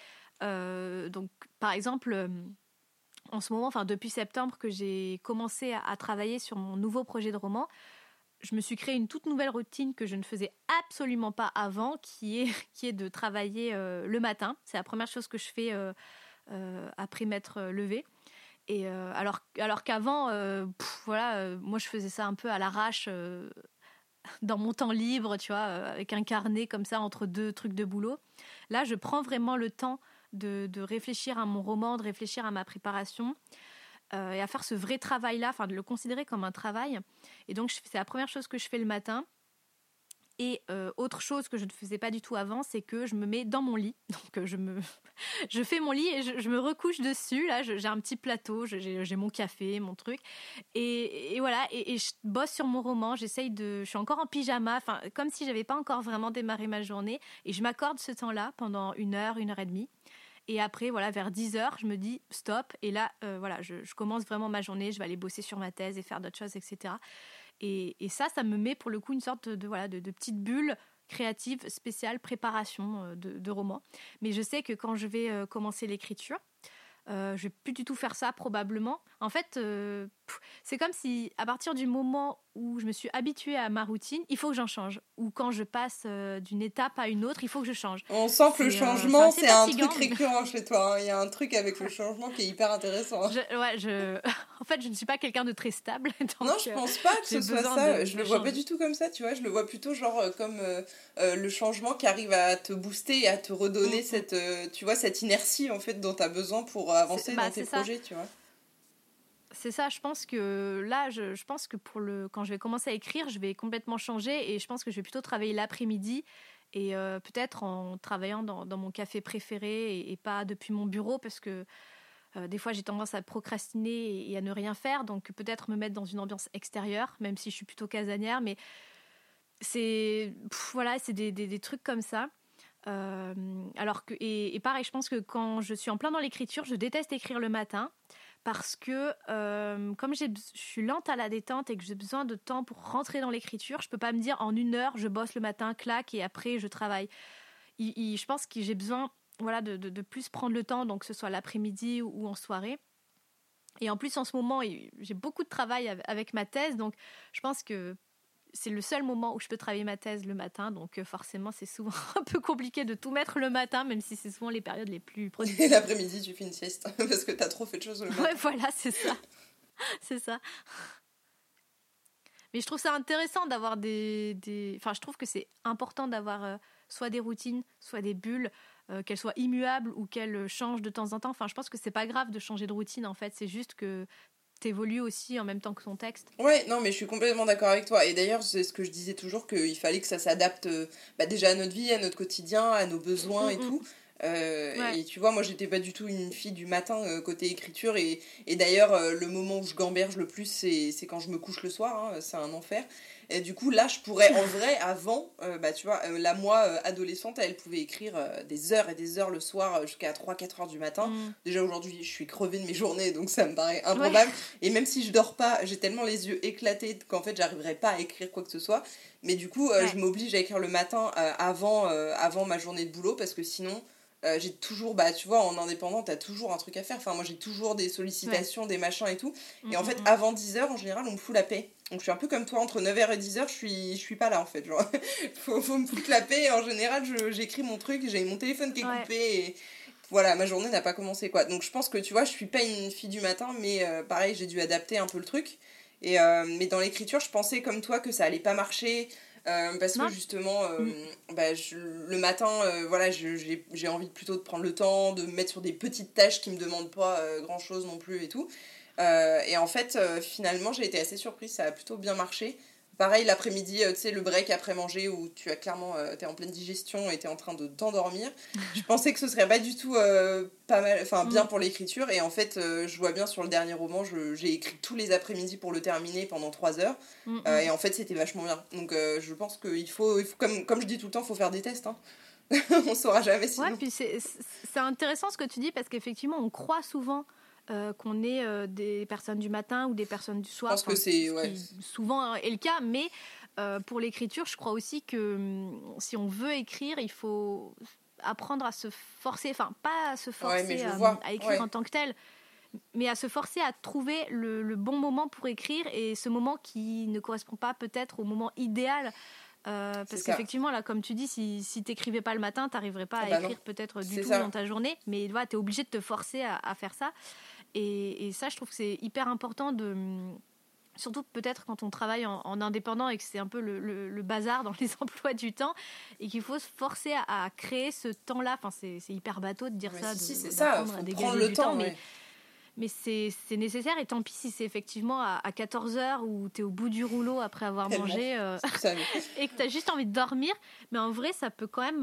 Donc par exemple, en ce moment, depuis septembre que j'ai commencé à travailler sur mon nouveau projet de roman, je me suis créé une toute nouvelle routine que je ne faisais absolument pas avant, qui est de travailler le matin. C'est la première chose que je fais après m'être levée. Et alors qu'avant, moi je faisais ça un peu à l'arrache dans mon temps libre, tu vois, avec un carnet comme ça entre 2 trucs de boulot. Là, je prends vraiment le temps de réfléchir à mon roman, de réfléchir à ma préparation. Et à faire ce vrai travail-là, de le considérer comme un travail. Et donc, c'est la première chose que je fais le matin. Et autre chose que je ne faisais pas du tout avant, c'est que je me mets dans mon lit. Donc, je fais mon lit et je me recouche dessus. Là, j'ai un petit plateau, j'ai mon café, mon truc. Et voilà, et je bosse sur mon roman. Je suis encore en pyjama, comme si je n'avais pas encore vraiment démarré ma journée. Et je m'accorde ce temps-là pendant 1 heure, 1 heure et demie. Et après, voilà, vers 10h, je me dis stop. Et là, je commence vraiment ma journée. Je vais aller bosser sur ma thèse et faire d'autres choses, etc. Et ça me met pour le coup une sorte de petite bulle créative spéciale préparation de roman. Mais je sais que quand je vais commencer l'écriture, je vais plus du tout faire ça probablement. En fait, c'est comme si à partir du moment où je me suis habituée à ma routine, il faut que j'en change. Ou quand je passe d'une étape à une autre, il faut que je change. On sent que le changement, c'est un truc récurrent chez toi. Il y a un truc avec le changement qui est hyper intéressant. En fait, je ne suis pas quelqu'un de très stable. Donc, non, je pense pas que ce soit ça. Je le vois pas du tout comme ça, tu vois. Je le vois plutôt genre comme le changement qui arrive à te booster et à te redonner cette, tu vois, cette inertie en fait dont tu as besoin pour avancer dans tes projets, tu vois. C'est ça, je pense que là, je pense que quand je vais commencer à écrire, je vais complètement changer et je pense que je vais plutôt travailler l'après-midi et peut-être en travaillant dans mon café préféré et pas depuis mon bureau parce que des fois j'ai tendance à procrastiner et à ne rien faire, donc peut-être me mettre dans une ambiance extérieure, même si je suis plutôt casanière, mais voilà, c'est des trucs comme ça. Alors que, et pareil, je pense que quand je suis en plein dans l'écriture, je déteste écrire le matin parce que comme je suis lente à la détente et que j'ai besoin de temps pour rentrer dans l'écriture, je peux pas me dire en 1 heure je bosse le matin, clac, et après je travaille. Je pense que j'ai besoin voilà, de plus prendre le temps, donc que ce soit l'après-midi ou en soirée. Et en plus en ce moment j'ai beaucoup de travail avec ma thèse, donc je pense que c'est le seul moment où je peux travailler ma thèse le matin, donc forcément c'est souvent un peu compliqué de tout mettre le matin, même si c'est souvent les périodes les plus productives. Et l'après-midi tu fais une sieste parce que t'as trop fait de choses le matin. Ouais, voilà, c'est ça. C'est ça. Mais je trouve ça intéressant d'avoir Enfin, je trouve que c'est important d'avoir soit des routines, soit des bulles, qu'elles soient immuables ou qu'elles changent de temps en temps. Enfin, je pense que c'est pas grave de changer de routine, en fait. C'est juste que t'évolues aussi en même temps que ton texte. Ouais, non, mais je suis complètement d'accord avec toi. Et d'ailleurs, c'est ce que je disais toujours, qu'il fallait que ça s'adapte déjà à notre vie, à notre quotidien, à nos besoins et tout. Ouais. Et tu vois, moi, j'étais pas du tout une fille du matin côté écriture. Et d'ailleurs, le moment où je gamberge le plus, c'est quand je me couche le soir. Hein, c'est un enfer. Et du coup, là, je pourrais, en vrai, avant, tu vois, moi, adolescente, elle pouvait écrire des heures et des heures le soir jusqu'à 3-4 heures du matin. Déjà, aujourd'hui, je suis crevée de mes journées, donc ça me paraît improbable. Ouais. Et même si je dors pas, j'ai tellement les yeux éclatés qu'en fait, j'arriverai pas à écrire quoi que ce soit. Mais du coup, je m'oblige à écrire le matin avant ma journée de boulot, parce que sinon... j'ai toujours, tu vois, en indépendant, t'as toujours un truc à faire. Enfin, moi, j'ai toujours des sollicitations, des machins et tout. Et en fait, avant 10h, en général, on me fout la paix. Donc, je suis un peu comme toi, entre 9h et 10h, je suis pas là, en fait. Genre, faut me foutre la paix. Et en général, j'écris mon truc, j'ai mon téléphone qui est coupé. Et voilà, ma journée n'a pas commencé, quoi. Donc, je pense que, tu vois, je suis pas une fille du matin, mais pareil, j'ai dû adapter un peu le truc. Et, mais dans l'écriture, je pensais, comme toi, que ça allait pas marcher. Parce que justement le matin voilà, j'ai envie plutôt de prendre le temps de me mettre sur des petites tâches qui me demandent pas grand chose non plus et tout et en fait finalement j'ai été assez surprise, ça a plutôt bien marché. Pareil l'après-midi, tu sais, le break après manger où tu as clairement t'es en pleine digestion et t'es en train de t'endormir. Je pensais que ce serait pas du tout pas mal, enfin bien pour l'écriture, et en fait je vois bien sur le dernier roman, j'ai écrit tous les après-midi pour le terminer pendant 3 heures et en fait c'était vachement bien. Donc je pense qu'il faut comme je dis tout le temps, il faut faire des tests, hein. On saura jamais sinon. Ouais, puis c'est intéressant ce que tu dis, parce qu'effectivement on croit souvent qu'on est des personnes du matin ou des personnes du soir. Je pense que c'est souvent est le cas, mais pour l'écriture, je crois aussi que si on veut écrire, il faut apprendre à se forcer, enfin pas à se forcer à écrire en tant que tel, mais à se forcer à trouver le bon moment pour écrire, et ce moment qui ne correspond pas peut-être au moment idéal. Parce qu'effectivement, là, comme tu dis, si t'écrivais pas le matin, t'arriverais pas à écrire peut-être du tout dans ta journée, mais voilà, t'es obligé de te forcer à faire ça. Et ça, je trouve que c'est hyper important surtout peut-être quand on travaille en indépendant et que c'est un peu le bazar dans les emplois du temps, et qu'il faut se forcer à créer ce temps-là. Enfin, c'est hyper bateau de dire ça, c'est ça, faut prendre le temps, mais c'est nécessaire, et tant pis si c'est effectivement à 14h où t'es au bout du rouleau après avoir mangé et que t'as juste envie de dormir, mais en vrai ça peut quand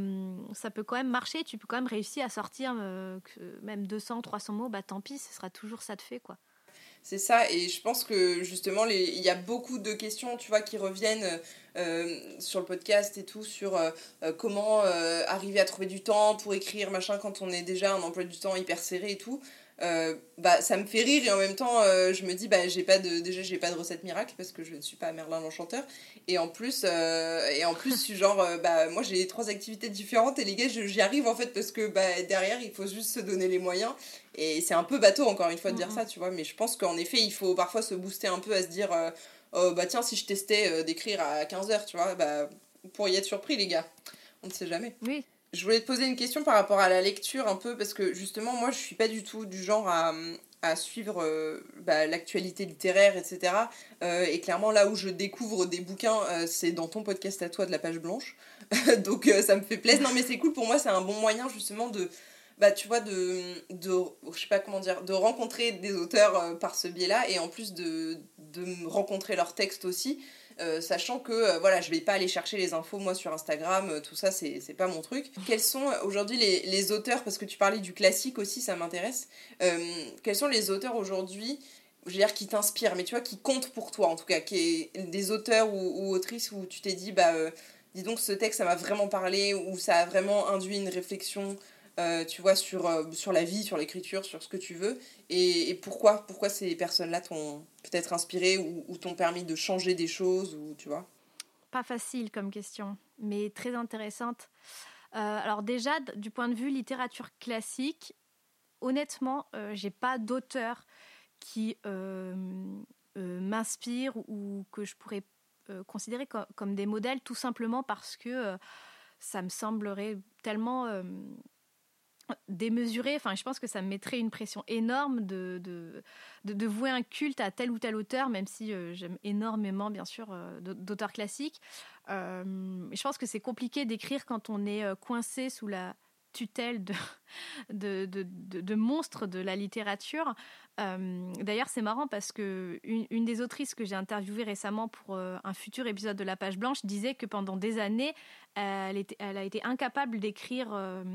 même marcher, tu peux quand même réussir à sortir même 200-300 mots, tant pis, ce sera toujours ça de fait, quoi. C'est ça, et je pense que justement il y a beaucoup de questions, tu vois, qui reviennent sur le podcast et tout, sur comment arriver à trouver du temps pour écrire, machin, quand on est déjà un emploi du temps hyper serré et tout. Ça me fait rire, et en même temps je me dis j'ai pas de recette miracle parce que je ne suis pas Merlin l'Enchanteur, et en plus genre moi j'ai 3 activités différentes, et les gars j'y arrive en fait parce que derrière il faut juste se donner les moyens, et c'est un peu bateau encore une fois de dire ça, tu vois, mais je pense qu'en effet il faut parfois se booster un peu, à se dire tiens, si je testais d'écrire à 15h, tu vois, vous pourriez être surpris, les gars, on ne sait jamais. Oui. Je voulais te poser une question par rapport à la lecture un peu, parce que justement moi je suis pas du tout du genre à à suivre l'actualité littéraire, etc. Et clairement, là où je découvre des bouquins, c'est dans ton podcast à toi de la page blanche. Donc ça me fait plaisir. Non, mais c'est cool, pour moi, c'est un bon moyen justement de... tu vois, je sais pas comment dire, de rencontrer des auteurs par ce biais-là, et en plus de rencontrer leurs textes aussi, sachant que voilà, je vais pas aller chercher les infos moi sur Instagram, tout ça c'est pas mon truc. Quels sont aujourd'hui les auteurs, parce que tu parlais du classique aussi, ça m'intéresse, quels sont les auteurs aujourd'hui, je veux dire, qui t'inspirent, mais tu vois, qui comptent pour toi en tout cas, des auteurs ou autrices où tu t'es dit dis donc ce texte ça m'a vraiment parlé, ou ça a vraiment induit une réflexion, tu vois, sur la vie, sur l'écriture, sur ce que tu veux, et pourquoi ces personnes-là t'ont peut-être inspiré, ou t'ont permis de changer des choses, ou tu vois. Pas facile comme question, mais très intéressante. Alors déjà, du point de vue littérature classique, honnêtement, j'ai pas d'auteur qui m'inspire ou que je pourrais considérer comme des modèles, tout simplement parce que ça me semblerait tellement démesuré. Enfin, je pense que ça me mettrait une pression énorme de vouer un culte à tel ou tel auteur, même si j'aime énormément, bien sûr, d'auteurs classiques. Je pense que c'est compliqué d'écrire quand on est coincé sous la tutelle de monstres de la littérature. D'ailleurs, c'est marrant parce que une des autrices que j'ai interviewées récemment pour un futur épisode de La Page Blanche disait que pendant des années, elle a été incapable d'écrire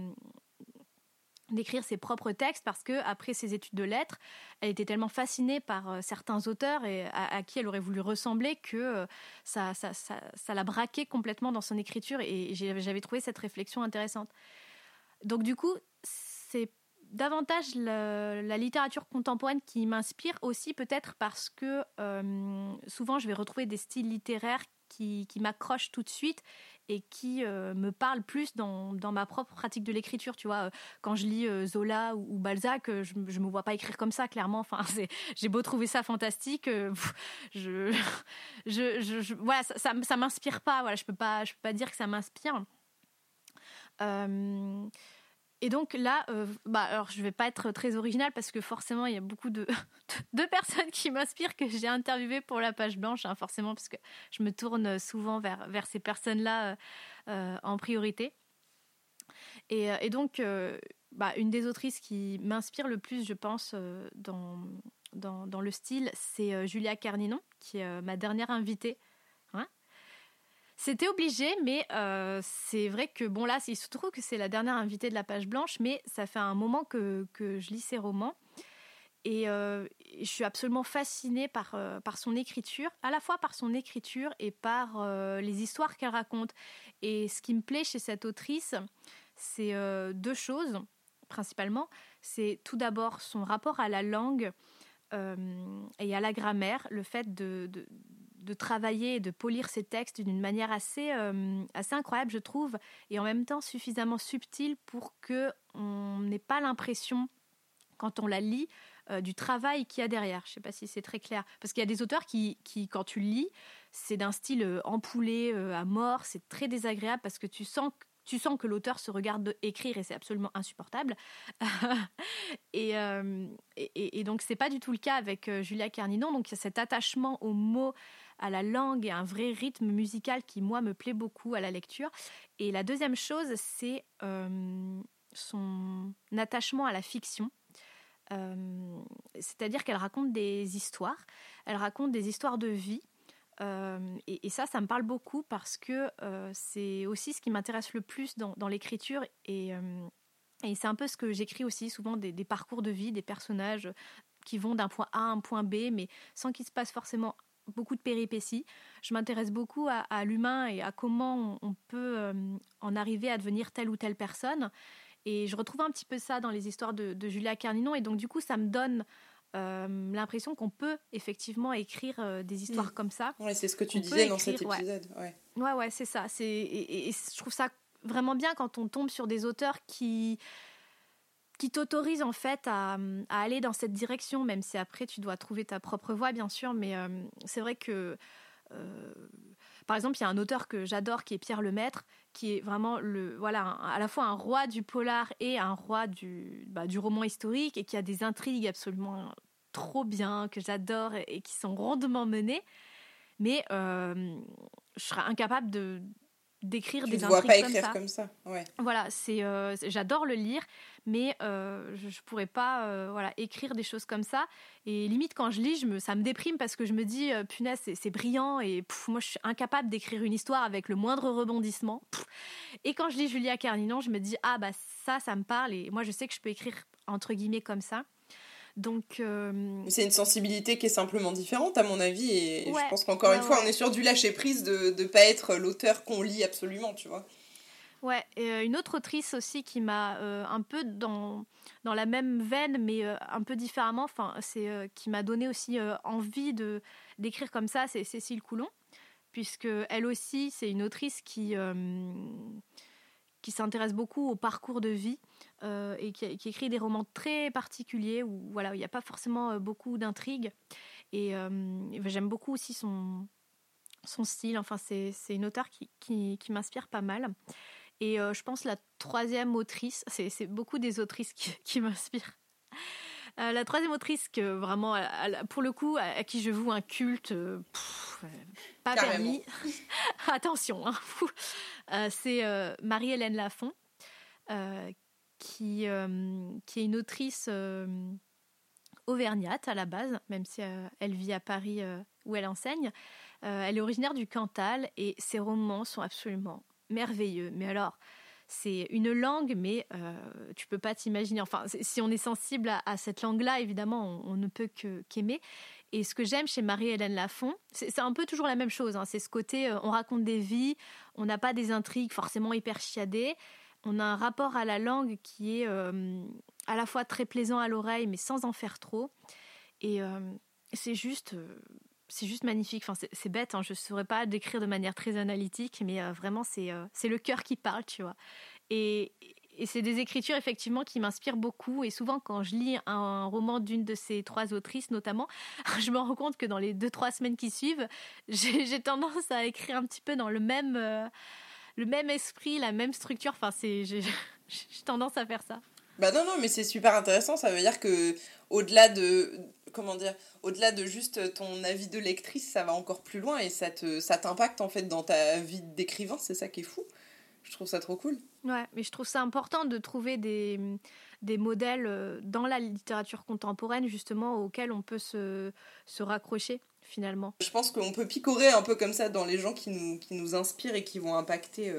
ses propres textes parce que après ses études de lettres, elle était tellement fascinée par certains auteurs et à qui elle aurait voulu ressembler que ça l'a braquée complètement dans son écriture, et j'avais trouvé cette réflexion intéressante. Donc du coup, c'est davantage la littérature contemporaine qui m'inspire aussi, peut-être parce que souvent je vais retrouver des styles littéraires qui m'accrochent tout de suite et qui me parlent plus dans ma propre pratique de l'écriture. Tu vois, quand je lis Zola ou Balzac, je me vois pas écrire comme ça, clairement. Enfin, j'ai beau trouver ça fantastique, voilà, ça m'inspire pas. Voilà, je peux pas dire que ça m'inspire. Et donc là, alors je vais pas être très originale parce que forcément il y a beaucoup de personnes qui m'inspirent, que j'ai interviewées pour La Page Blanche, hein, forcément, parce que je me tourne souvent vers ces personnes-là en priorité. Et donc, une des autrices qui m'inspire le plus, je pense, dans le style, c'est Julia Carninon, qui est ma dernière invitée. Hein. C'était obligé, mais c'est vrai que, bon là, il se trouve que c'est la dernière invitée de La Page Blanche, mais ça fait un moment que je lis ses romans. Et je suis absolument fascinée par son écriture, à la fois par son écriture et par les histoires qu'elle raconte. Et ce qui me plaît chez cette autrice, c'est deux choses, principalement. C'est tout d'abord son rapport à la langue et à la grammaire, le fait de travailler et de polir ses textes d'une manière assez incroyable, je trouve, et en même temps suffisamment subtile pour qu'on n'ait pas l'impression, quand on la lit, du travail qu'il y a derrière. Je ne sais pas si c'est très clair. Parce qu'il y a des auteurs qui quand tu lis, c'est d'un style ampoulé à mort, c'est très désagréable parce que tu sens que l'auteur se regarde écrire et c'est absolument insupportable. et donc, c'est pas du tout le cas avec Julia Carninon. Donc, il y a cet attachement aux mots, à la langue et un vrai rythme musical qui, moi, me plaît beaucoup à la lecture. Et la deuxième chose, c'est son attachement à la fiction. C'est-à-dire qu'elle raconte des histoires. Elle raconte des histoires de vie. Et ça me parle beaucoup parce que c'est aussi ce qui m'intéresse le plus dans l'écriture. Et c'est un peu ce que j'écris aussi souvent, des parcours de vie, des personnages qui vont d'un point A à un point B, mais sans qu'il se passe forcément beaucoup de péripéties. Je m'intéresse beaucoup à l'humain et à comment on peut en arriver à devenir telle ou telle personne. Et je retrouve un petit peu ça dans les histoires de Julia Carninon. Et donc, du coup, ça me donne l'impression qu'on peut effectivement écrire des histoires comme ça. Ouais, c'est ce que tu disais dans cet épisode. Ouais, c'est ça. Et je trouve ça vraiment bien quand on tombe sur des auteurs qui t'autorisent en fait à aller dans cette direction, même si après tu dois trouver ta propre voie, bien sûr. Mais c'est vrai que par exemple, il y a un auteur que j'adore qui est Pierre Lemaitre, qui est vraiment à la fois un roi du polar et un roi du roman historique, et qui a des intrigues absolument trop bien, que j'adore et qui sont rondement menées. Mais je serais incapable d'écrire des intrigues comme ça. Tu ne vois pas écrire comme ça, ouais. Voilà, j'adore le lire, mais je pourrais pas écrire des choses comme ça. Et limite, quand je lis, ça me déprime parce que je me dis, punaise, c'est brillant, et moi, je suis incapable d'écrire une histoire avec le moindre rebondissement. Et quand je lis Julia Carninon, je me dis, ah bah ça me parle, et moi, je sais que je peux écrire, entre guillemets, comme ça. Donc, c'est une sensibilité qui est simplement différente à mon avis, et je pense qu'encore une fois on est sur du lâcher prise de pas être l'auteur qu'on lit absolument, tu vois. Ouais, et une autre autrice aussi qui m'a un peu dans la même veine, mais un peu différemment, qui m'a donné aussi envie d'écrire comme ça, c'est Cécile Coulon, puisque elle aussi c'est une autrice qui s'intéresse beaucoup au parcours de vie et qui écrit des romans très particuliers où il n'y a pas forcément beaucoup d'intrigues. Et j'aime beaucoup aussi son style. Enfin, c'est une auteure qui m'inspire pas mal. Et je pense la troisième autrice, c'est beaucoup des autrices qui m'inspirent. La troisième autrice que vraiment, pour le coup, à qui je voue un culte, pas permis. Attention, hein. C'est Marie-Hélène Lafon, qui est une autrice auvergnate à la base, même si elle vit à Paris où elle enseigne. Elle est originaire du Cantal et ses romans sont absolument merveilleux. Mais alors, c'est une langue, mais tu peux pas t'imaginer. Enfin, si on est sensible à cette langue-là, évidemment, on ne peut qu'aimer. Et ce que j'aime chez Marie-Hélène Lafon, c'est un peu toujours la même chose. Hein. C'est ce côté, on raconte des vies, on n'a pas des intrigues forcément hyper chiadées. On a un rapport à la langue qui est à la fois très plaisant à l'oreille, mais sans en faire trop. Et c'est juste magnifique. Enfin, c'est bête, hein, je ne saurais pas décrire de manière très analytique, mais vraiment, c'est le cœur qui parle, tu vois. Et c'est des écritures, effectivement, qui m'inspirent beaucoup. Et souvent, quand je lis un roman d'une de ces trois autrices, notamment, je me rends compte que dans les 2-3 semaines qui suivent, j'ai tendance à écrire un petit peu dans le même esprit, la même structure. Enfin, j'ai tendance à faire ça. Bah non, mais c'est super intéressant. Ça veut dire que au-delà de juste ton avis de lectrice, ça va encore plus loin et ça t'impacte en fait dans ta vie d'écrivain. C'est ça qui est fou. Je trouve ça trop cool. Ouais, mais je trouve ça important de trouver des modèles dans la littérature contemporaine justement auxquels on peut se raccrocher finalement. Je pense qu'on peut picorer un peu comme ça dans les gens qui nous inspirent et qui vont impacter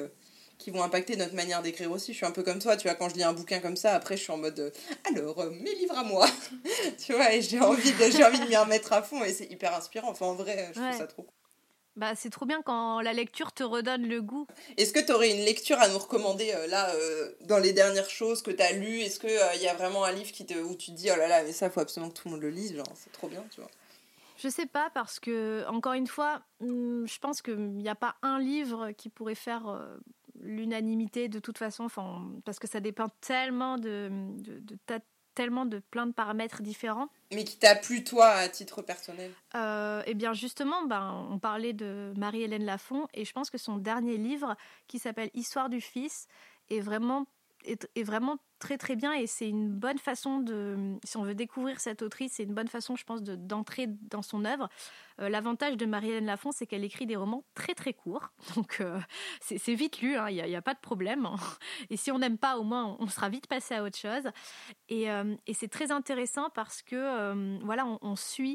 notre manière d'écrire aussi. Je suis un peu comme toi, tu vois, quand je lis un bouquin comme ça, après je suis en mode alors mes livres à moi. Tu vois, et j'ai envie de m'y remettre à fond et c'est hyper inspirant. Enfin en vrai, je trouve ça trop cool. Bah, c'est trop bien quand la lecture te redonne le goût. Est-ce que tu aurais une lecture à nous recommander dans les dernières choses que tu as lues? Est-ce qu'il y a vraiment un livre où tu te dis oh là là, mais ça, il faut absolument que tout le monde le lise, genre c'est trop bien, tu vois? Je sais pas, parce que, encore une fois, je pense qu'il n'y a pas un livre qui pourrait faire l'unanimité de toute façon, parce que ça dépend tellement tellement de plein de paramètres différents. Mais qui t'a plu, toi, à titre personnel? Eh bien, justement, on parlait de Marie-Hélène Lafon, et je pense que son dernier livre, qui s'appelle Histoire du fils, est vraiment très très bien, et c'est une bonne façon si on veut découvrir cette autrice, c'est une bonne façon, je pense, d'entrer dans son œuvre. L'avantage de Marie-Hélène Lafon, c'est qu'elle écrit des romans très très courts, donc c'est vite lu, il y a pas de problème, hein. Et si on n'aime pas, au moins on sera vite passé à autre chose. Et c'est très intéressant parce que on suit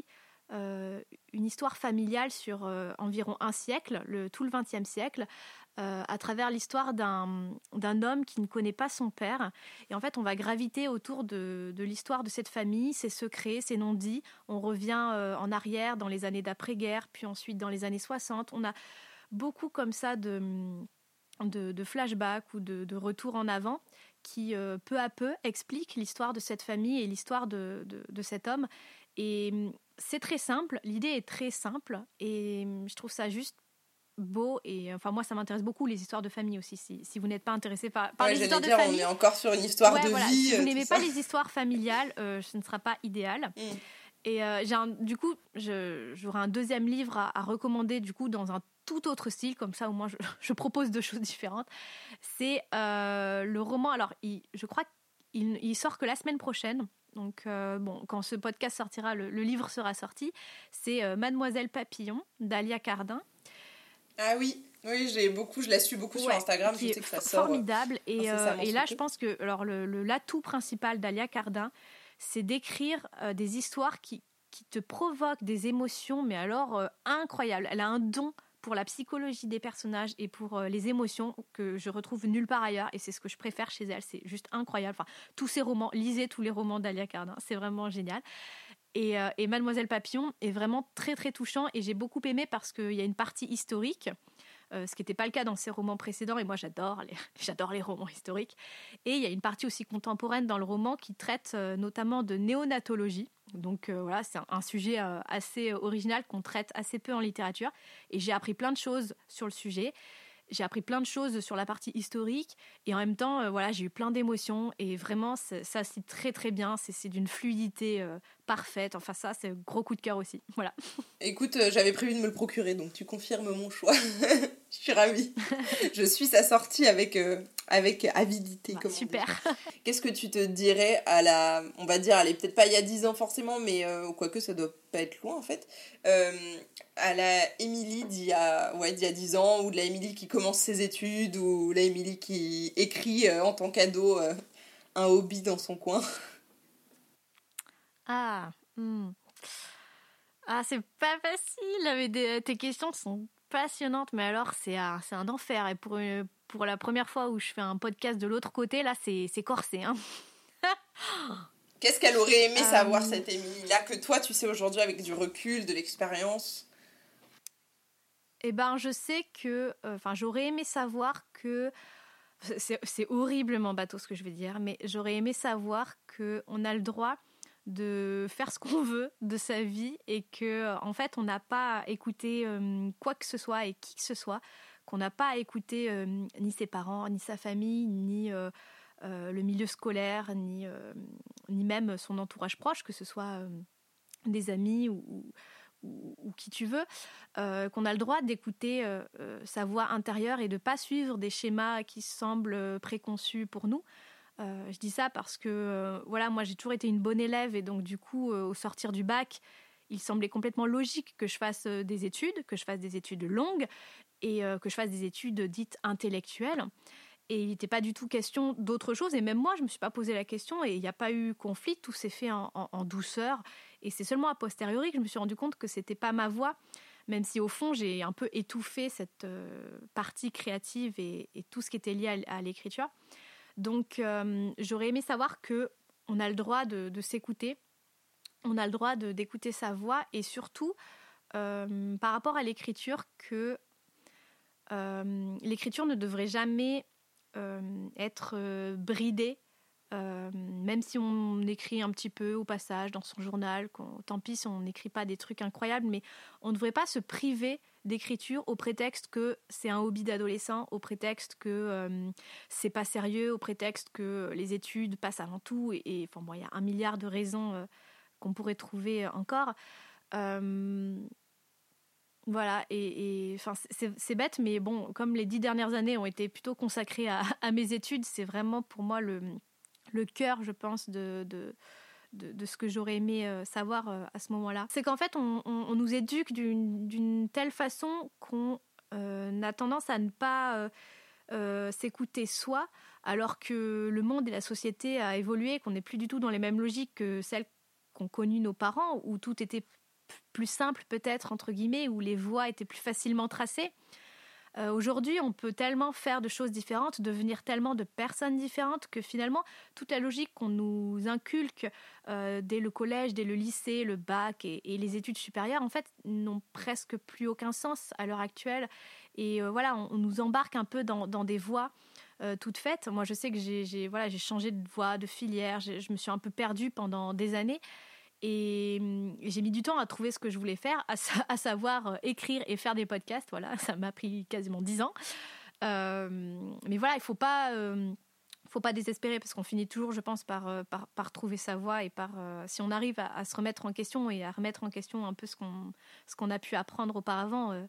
une histoire familiale sur environ un siècle, tout le XXe siècle, à travers l'histoire d'un homme qui ne connaît pas son père. Et en fait, on va graviter autour de l'histoire de cette famille, ses secrets, ses non-dits. On revient en arrière dans les années d'après-guerre, puis ensuite dans les années 60. On a beaucoup comme ça de flashbacks ou de retours en avant qui, peu à peu, expliquent l'histoire de cette famille et l'histoire de cet homme. Et c'est très simple, l'idée est très simple, et je trouve ça juste beau. Et enfin, moi, ça m'intéresse beaucoup, les histoires de famille aussi. Si vous n'êtes pas intéressé par les histoires de famille, on est encore sur une histoire de vie. Si vous n'aimez pas les histoires familiales, ce ne sera pas idéal. Et du coup, j'aurai un deuxième livre à recommander, du coup, dans un tout autre style, comme ça au moins je propose 2 choses différentes. C'est le roman, alors je crois qu'il sort que la semaine prochaine. Donc quand ce podcast sortira, le livre sera sorti. C'est Mademoiselle Papillon d'Alia Cardin. Ah oui, je la suis beaucoup sur Instagram, je sais que ça sort. Formidable. Et là, je pense que l'atout principal d'Alia Cardin, c'est d'écrire des histoires qui te provoquent des émotions, mais alors incroyables. Elle a un don pour la psychologie des personnages et pour les émotions que je retrouve nulle part ailleurs, et c'est ce que je préfère chez elle, c'est juste incroyable. Enfin, tous ses romans, lisez tous les romans d'Alia Cardin, c'est vraiment génial. Et Mademoiselle Papillon est vraiment très très touchant, et j'ai beaucoup aimé parce qu'il y a une partie historique, ce qui n'était pas le cas dans ses romans précédents, et moi j'adore les romans historiques. Et il y a une partie aussi contemporaine dans le roman qui traite notamment de néonatologie. Donc voilà, c'est un sujet assez original qu'on traite assez peu en littérature. Et j'ai appris plein de choses sur le sujet. J'ai appris plein de choses sur la partie historique, et en même temps, j'ai eu plein d'émotions, et vraiment, ça c'est très très bien, c'est d'une fluidité parfaite. Enfin ça, c'est un gros coup de cœur aussi. Voilà. Écoute, j'avais prévu de me le procurer, donc tu confirmes mon choix. Je suis ravie. Je suis sa sortie avec avidité. Super. Qu'est-ce que tu te dirais on va dire, peut-être pas il y a 10 ans forcément, mais quoique ça doit pas être loin en fait, à la Émilie d'il y a 10 ans, ou de la Émilie qui commence ses études, ou la Émilie qui écrit en tant qu'ado un hobby dans son coin. Ah, c'est pas facile, mais tes questions sont passionnantes, mais alors c'est un enfer. Et pour la première fois où je fais un podcast de l'autre côté, là, c'est corsé. Hein. Qu'est-ce qu'elle aurait aimé savoir, cette Émilie-là, que toi, tu sais aujourd'hui avec du recul, de l'expérience ? Eh ben, je sais que... j'aurais aimé savoir que... C'est horriblement bateau ce que je vais dire, mais j'aurais aimé savoir qu'on a le droit de faire ce qu'on veut de sa vie, et que en fait on n'a pas à écouter quoi que ce soit et qui que ce soit, qu'on n'a pas à écouter ni ses parents, ni sa famille, ni le milieu scolaire, ni même son entourage proche, que ce soit des amis ou qui tu veux, qu'on a le droit d'écouter sa voix intérieure et de ne pas suivre des schémas qui semblent préconçus pour nous. Je dis ça parce que moi j'ai toujours été une bonne élève, et donc du coup au sortir du bac, il semblait complètement logique que je fasse des études longues, et que je fasse des études dites intellectuelles. Et il n'était pas du tout question d'autre chose, et même moi je ne me suis pas posé la question, et il n'y a pas eu conflit, tout s'est fait en douceur, et c'est seulement a posteriori que je me suis rendu compte que ce n'était pas ma voie, même si au fond j'ai un peu étouffé cette partie créative et tout ce qui était lié à l'écriture. Donc j'aurais aimé savoir qu'on a le droit de s'écouter, on a le droit d'écouter sa voix, et surtout par rapport à l'écriture, que l'écriture ne devrait jamais être bridée, même si on écrit un petit peu au passage dans son journal, tant pis si on n'écrit pas des trucs incroyables, mais on ne devrait pas se priver d'écriture au prétexte que c'est un hobby d'adolescent, au prétexte que c'est pas sérieux, au prétexte que les études passent avant tout, et il y a un milliard de raisons qu'on pourrait trouver encore. Voilà, et c'est bête, mais bon, comme les 10 dernières années ont été plutôt consacrées à mes études, c'est vraiment pour moi le cœur, je pense, de ce que j'aurais aimé savoir à ce moment-là. C'est qu'en fait, on nous éduque d'une telle façon qu'on a tendance à ne pas s'écouter soi, alors que le monde et la société a évolué, qu'on n'est plus du tout dans les mêmes logiques que celles qu'ont connues nos parents, où tout était plus simple peut-être, entre guillemets, où les voies étaient plus facilement tracées. Aujourd'hui, on peut tellement faire de choses différentes, devenir tellement de personnes différentes, que finalement, toute la logique qu'on nous inculque dès le collège, dès le lycée, le bac et les études supérieures, en fait, n'ont presque plus aucun sens à l'heure actuelle. Et on nous embarque un peu dans des voies toutes faites. Moi, je sais que j'ai changé de voie, de filière, je me suis un peu perdue pendant des années. Et j'ai mis du temps à trouver ce que je voulais faire, à savoir écrire et faire des podcasts. Voilà, ça m'a pris quasiment 10 ans. Mais voilà, il faut pas désespérer, parce qu'on finit toujours, je pense, par trouver sa voie, et si on arrive à se remettre en question et à remettre en question un peu ce qu'on a pu apprendre auparavant,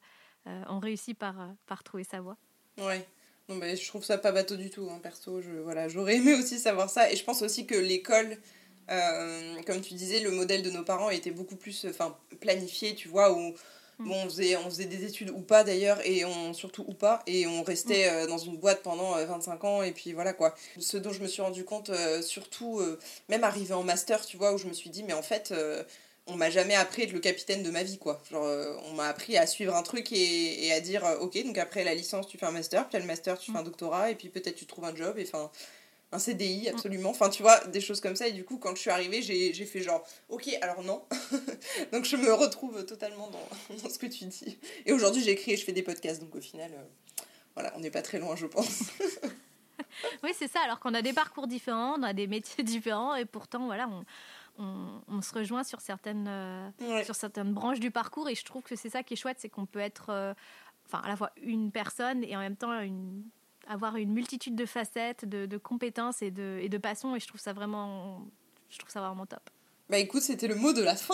on réussit par trouver sa voie. Ouais. Non, mais je trouve ça pas bateau du tout, hein, perso. J'aurais aimé aussi savoir ça. Et je pense aussi que l'école, comme tu disais, le modèle de nos parents était beaucoup plus planifié, tu vois, où bon, on faisait des études ou pas d'ailleurs, surtout ou pas, et on restait dans une boîte pendant 25 ans, et puis voilà quoi. Ce dont je me suis rendu compte, surtout, même arrivé en master, tu vois, où je me suis dit, mais en fait, on m'a jamais appris à être le capitaine de ma vie, quoi. Genre, on m'a appris à suivre un truc et à dire, ok, donc après la licence, tu fais un master, puis le master, tu fais un doctorat, et puis peut-être tu trouves un job, et enfin, un CDI, absolument. Enfin, tu vois, des choses comme ça. Et du coup, quand je suis arrivée, j'ai fait genre, ok, alors non. Donc, je me retrouve totalement dans ce que tu dis. Et aujourd'hui, j'écris et je fais des podcasts. Donc, au final, voilà, on n'est pas très loin, je pense. Oui, c'est ça. Alors qu'on a des parcours différents, on a des métiers différents, et pourtant, voilà, on se rejoint sur certaines branches du parcours. Et je trouve que c'est ça qui est chouette, c'est qu'on peut être à la fois une personne et en même temps avoir une multitude de facettes, de compétences et de passions. Et je trouve ça vraiment top. Bah écoute, c'était le mot de la fin.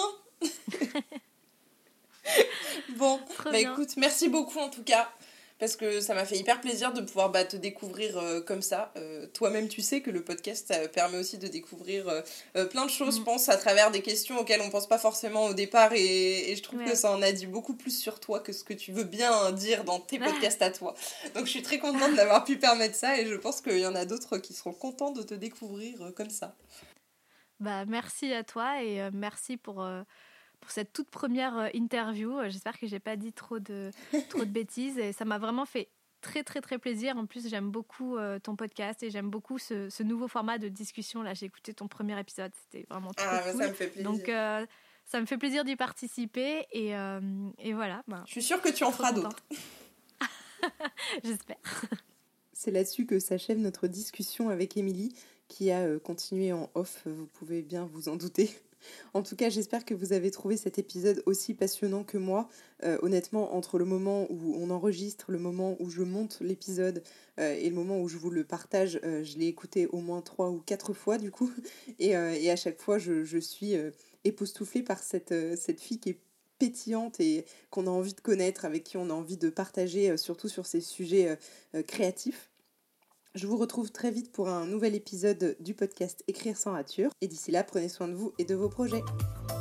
Bon, écoute, merci beaucoup en tout cas. Parce que ça m'a fait hyper plaisir de pouvoir te découvrir comme ça. Toi-même, tu sais que le podcast, ça permet aussi de découvrir plein de choses, je pense, à travers des questions auxquelles on pense pas forcément au départ. Et je trouve que ça en a dit beaucoup plus sur toi que ce que tu veux bien dire dans tes podcasts à toi. Donc, je suis très contente d'avoir pu permettre ça. Et je pense qu'il y en a d'autres qui seront contents de te découvrir comme ça. Bah, merci à toi et merci pour cette toute première interview. J'espère que j'ai pas dit trop de bêtises et ça m'a vraiment fait très très très plaisir. En plus, j'aime beaucoup ton podcast et j'aime beaucoup ce nouveau format de discussion. Là, j'ai écouté ton premier épisode, c'était vraiment trop cool. Ça me fait plaisir. Donc, ça me fait plaisir d'y participer et voilà. Je suis sûre que tu en feras d'autres. J'espère. C'est là-dessus que s'achève notre discussion avec Émilie, qui a continué en off, vous pouvez bien vous en douter. En tout cas, j'espère que vous avez trouvé cet épisode aussi passionnant que moi. Honnêtement, entre le moment où on enregistre, le moment où je monte l'épisode et le moment où je vous le partage, je l'ai écouté au moins 3 ou 4 fois du coup. Et à chaque fois, je suis époustouflée par cette fille qui est pétillante et qu'on a envie de connaître, avec qui on a envie de partager, surtout sur ces sujets créatifs. Je vous retrouve très vite pour un nouvel épisode du podcast Écrire sans rature. Et d'ici là, prenez soin de vous et de vos projets.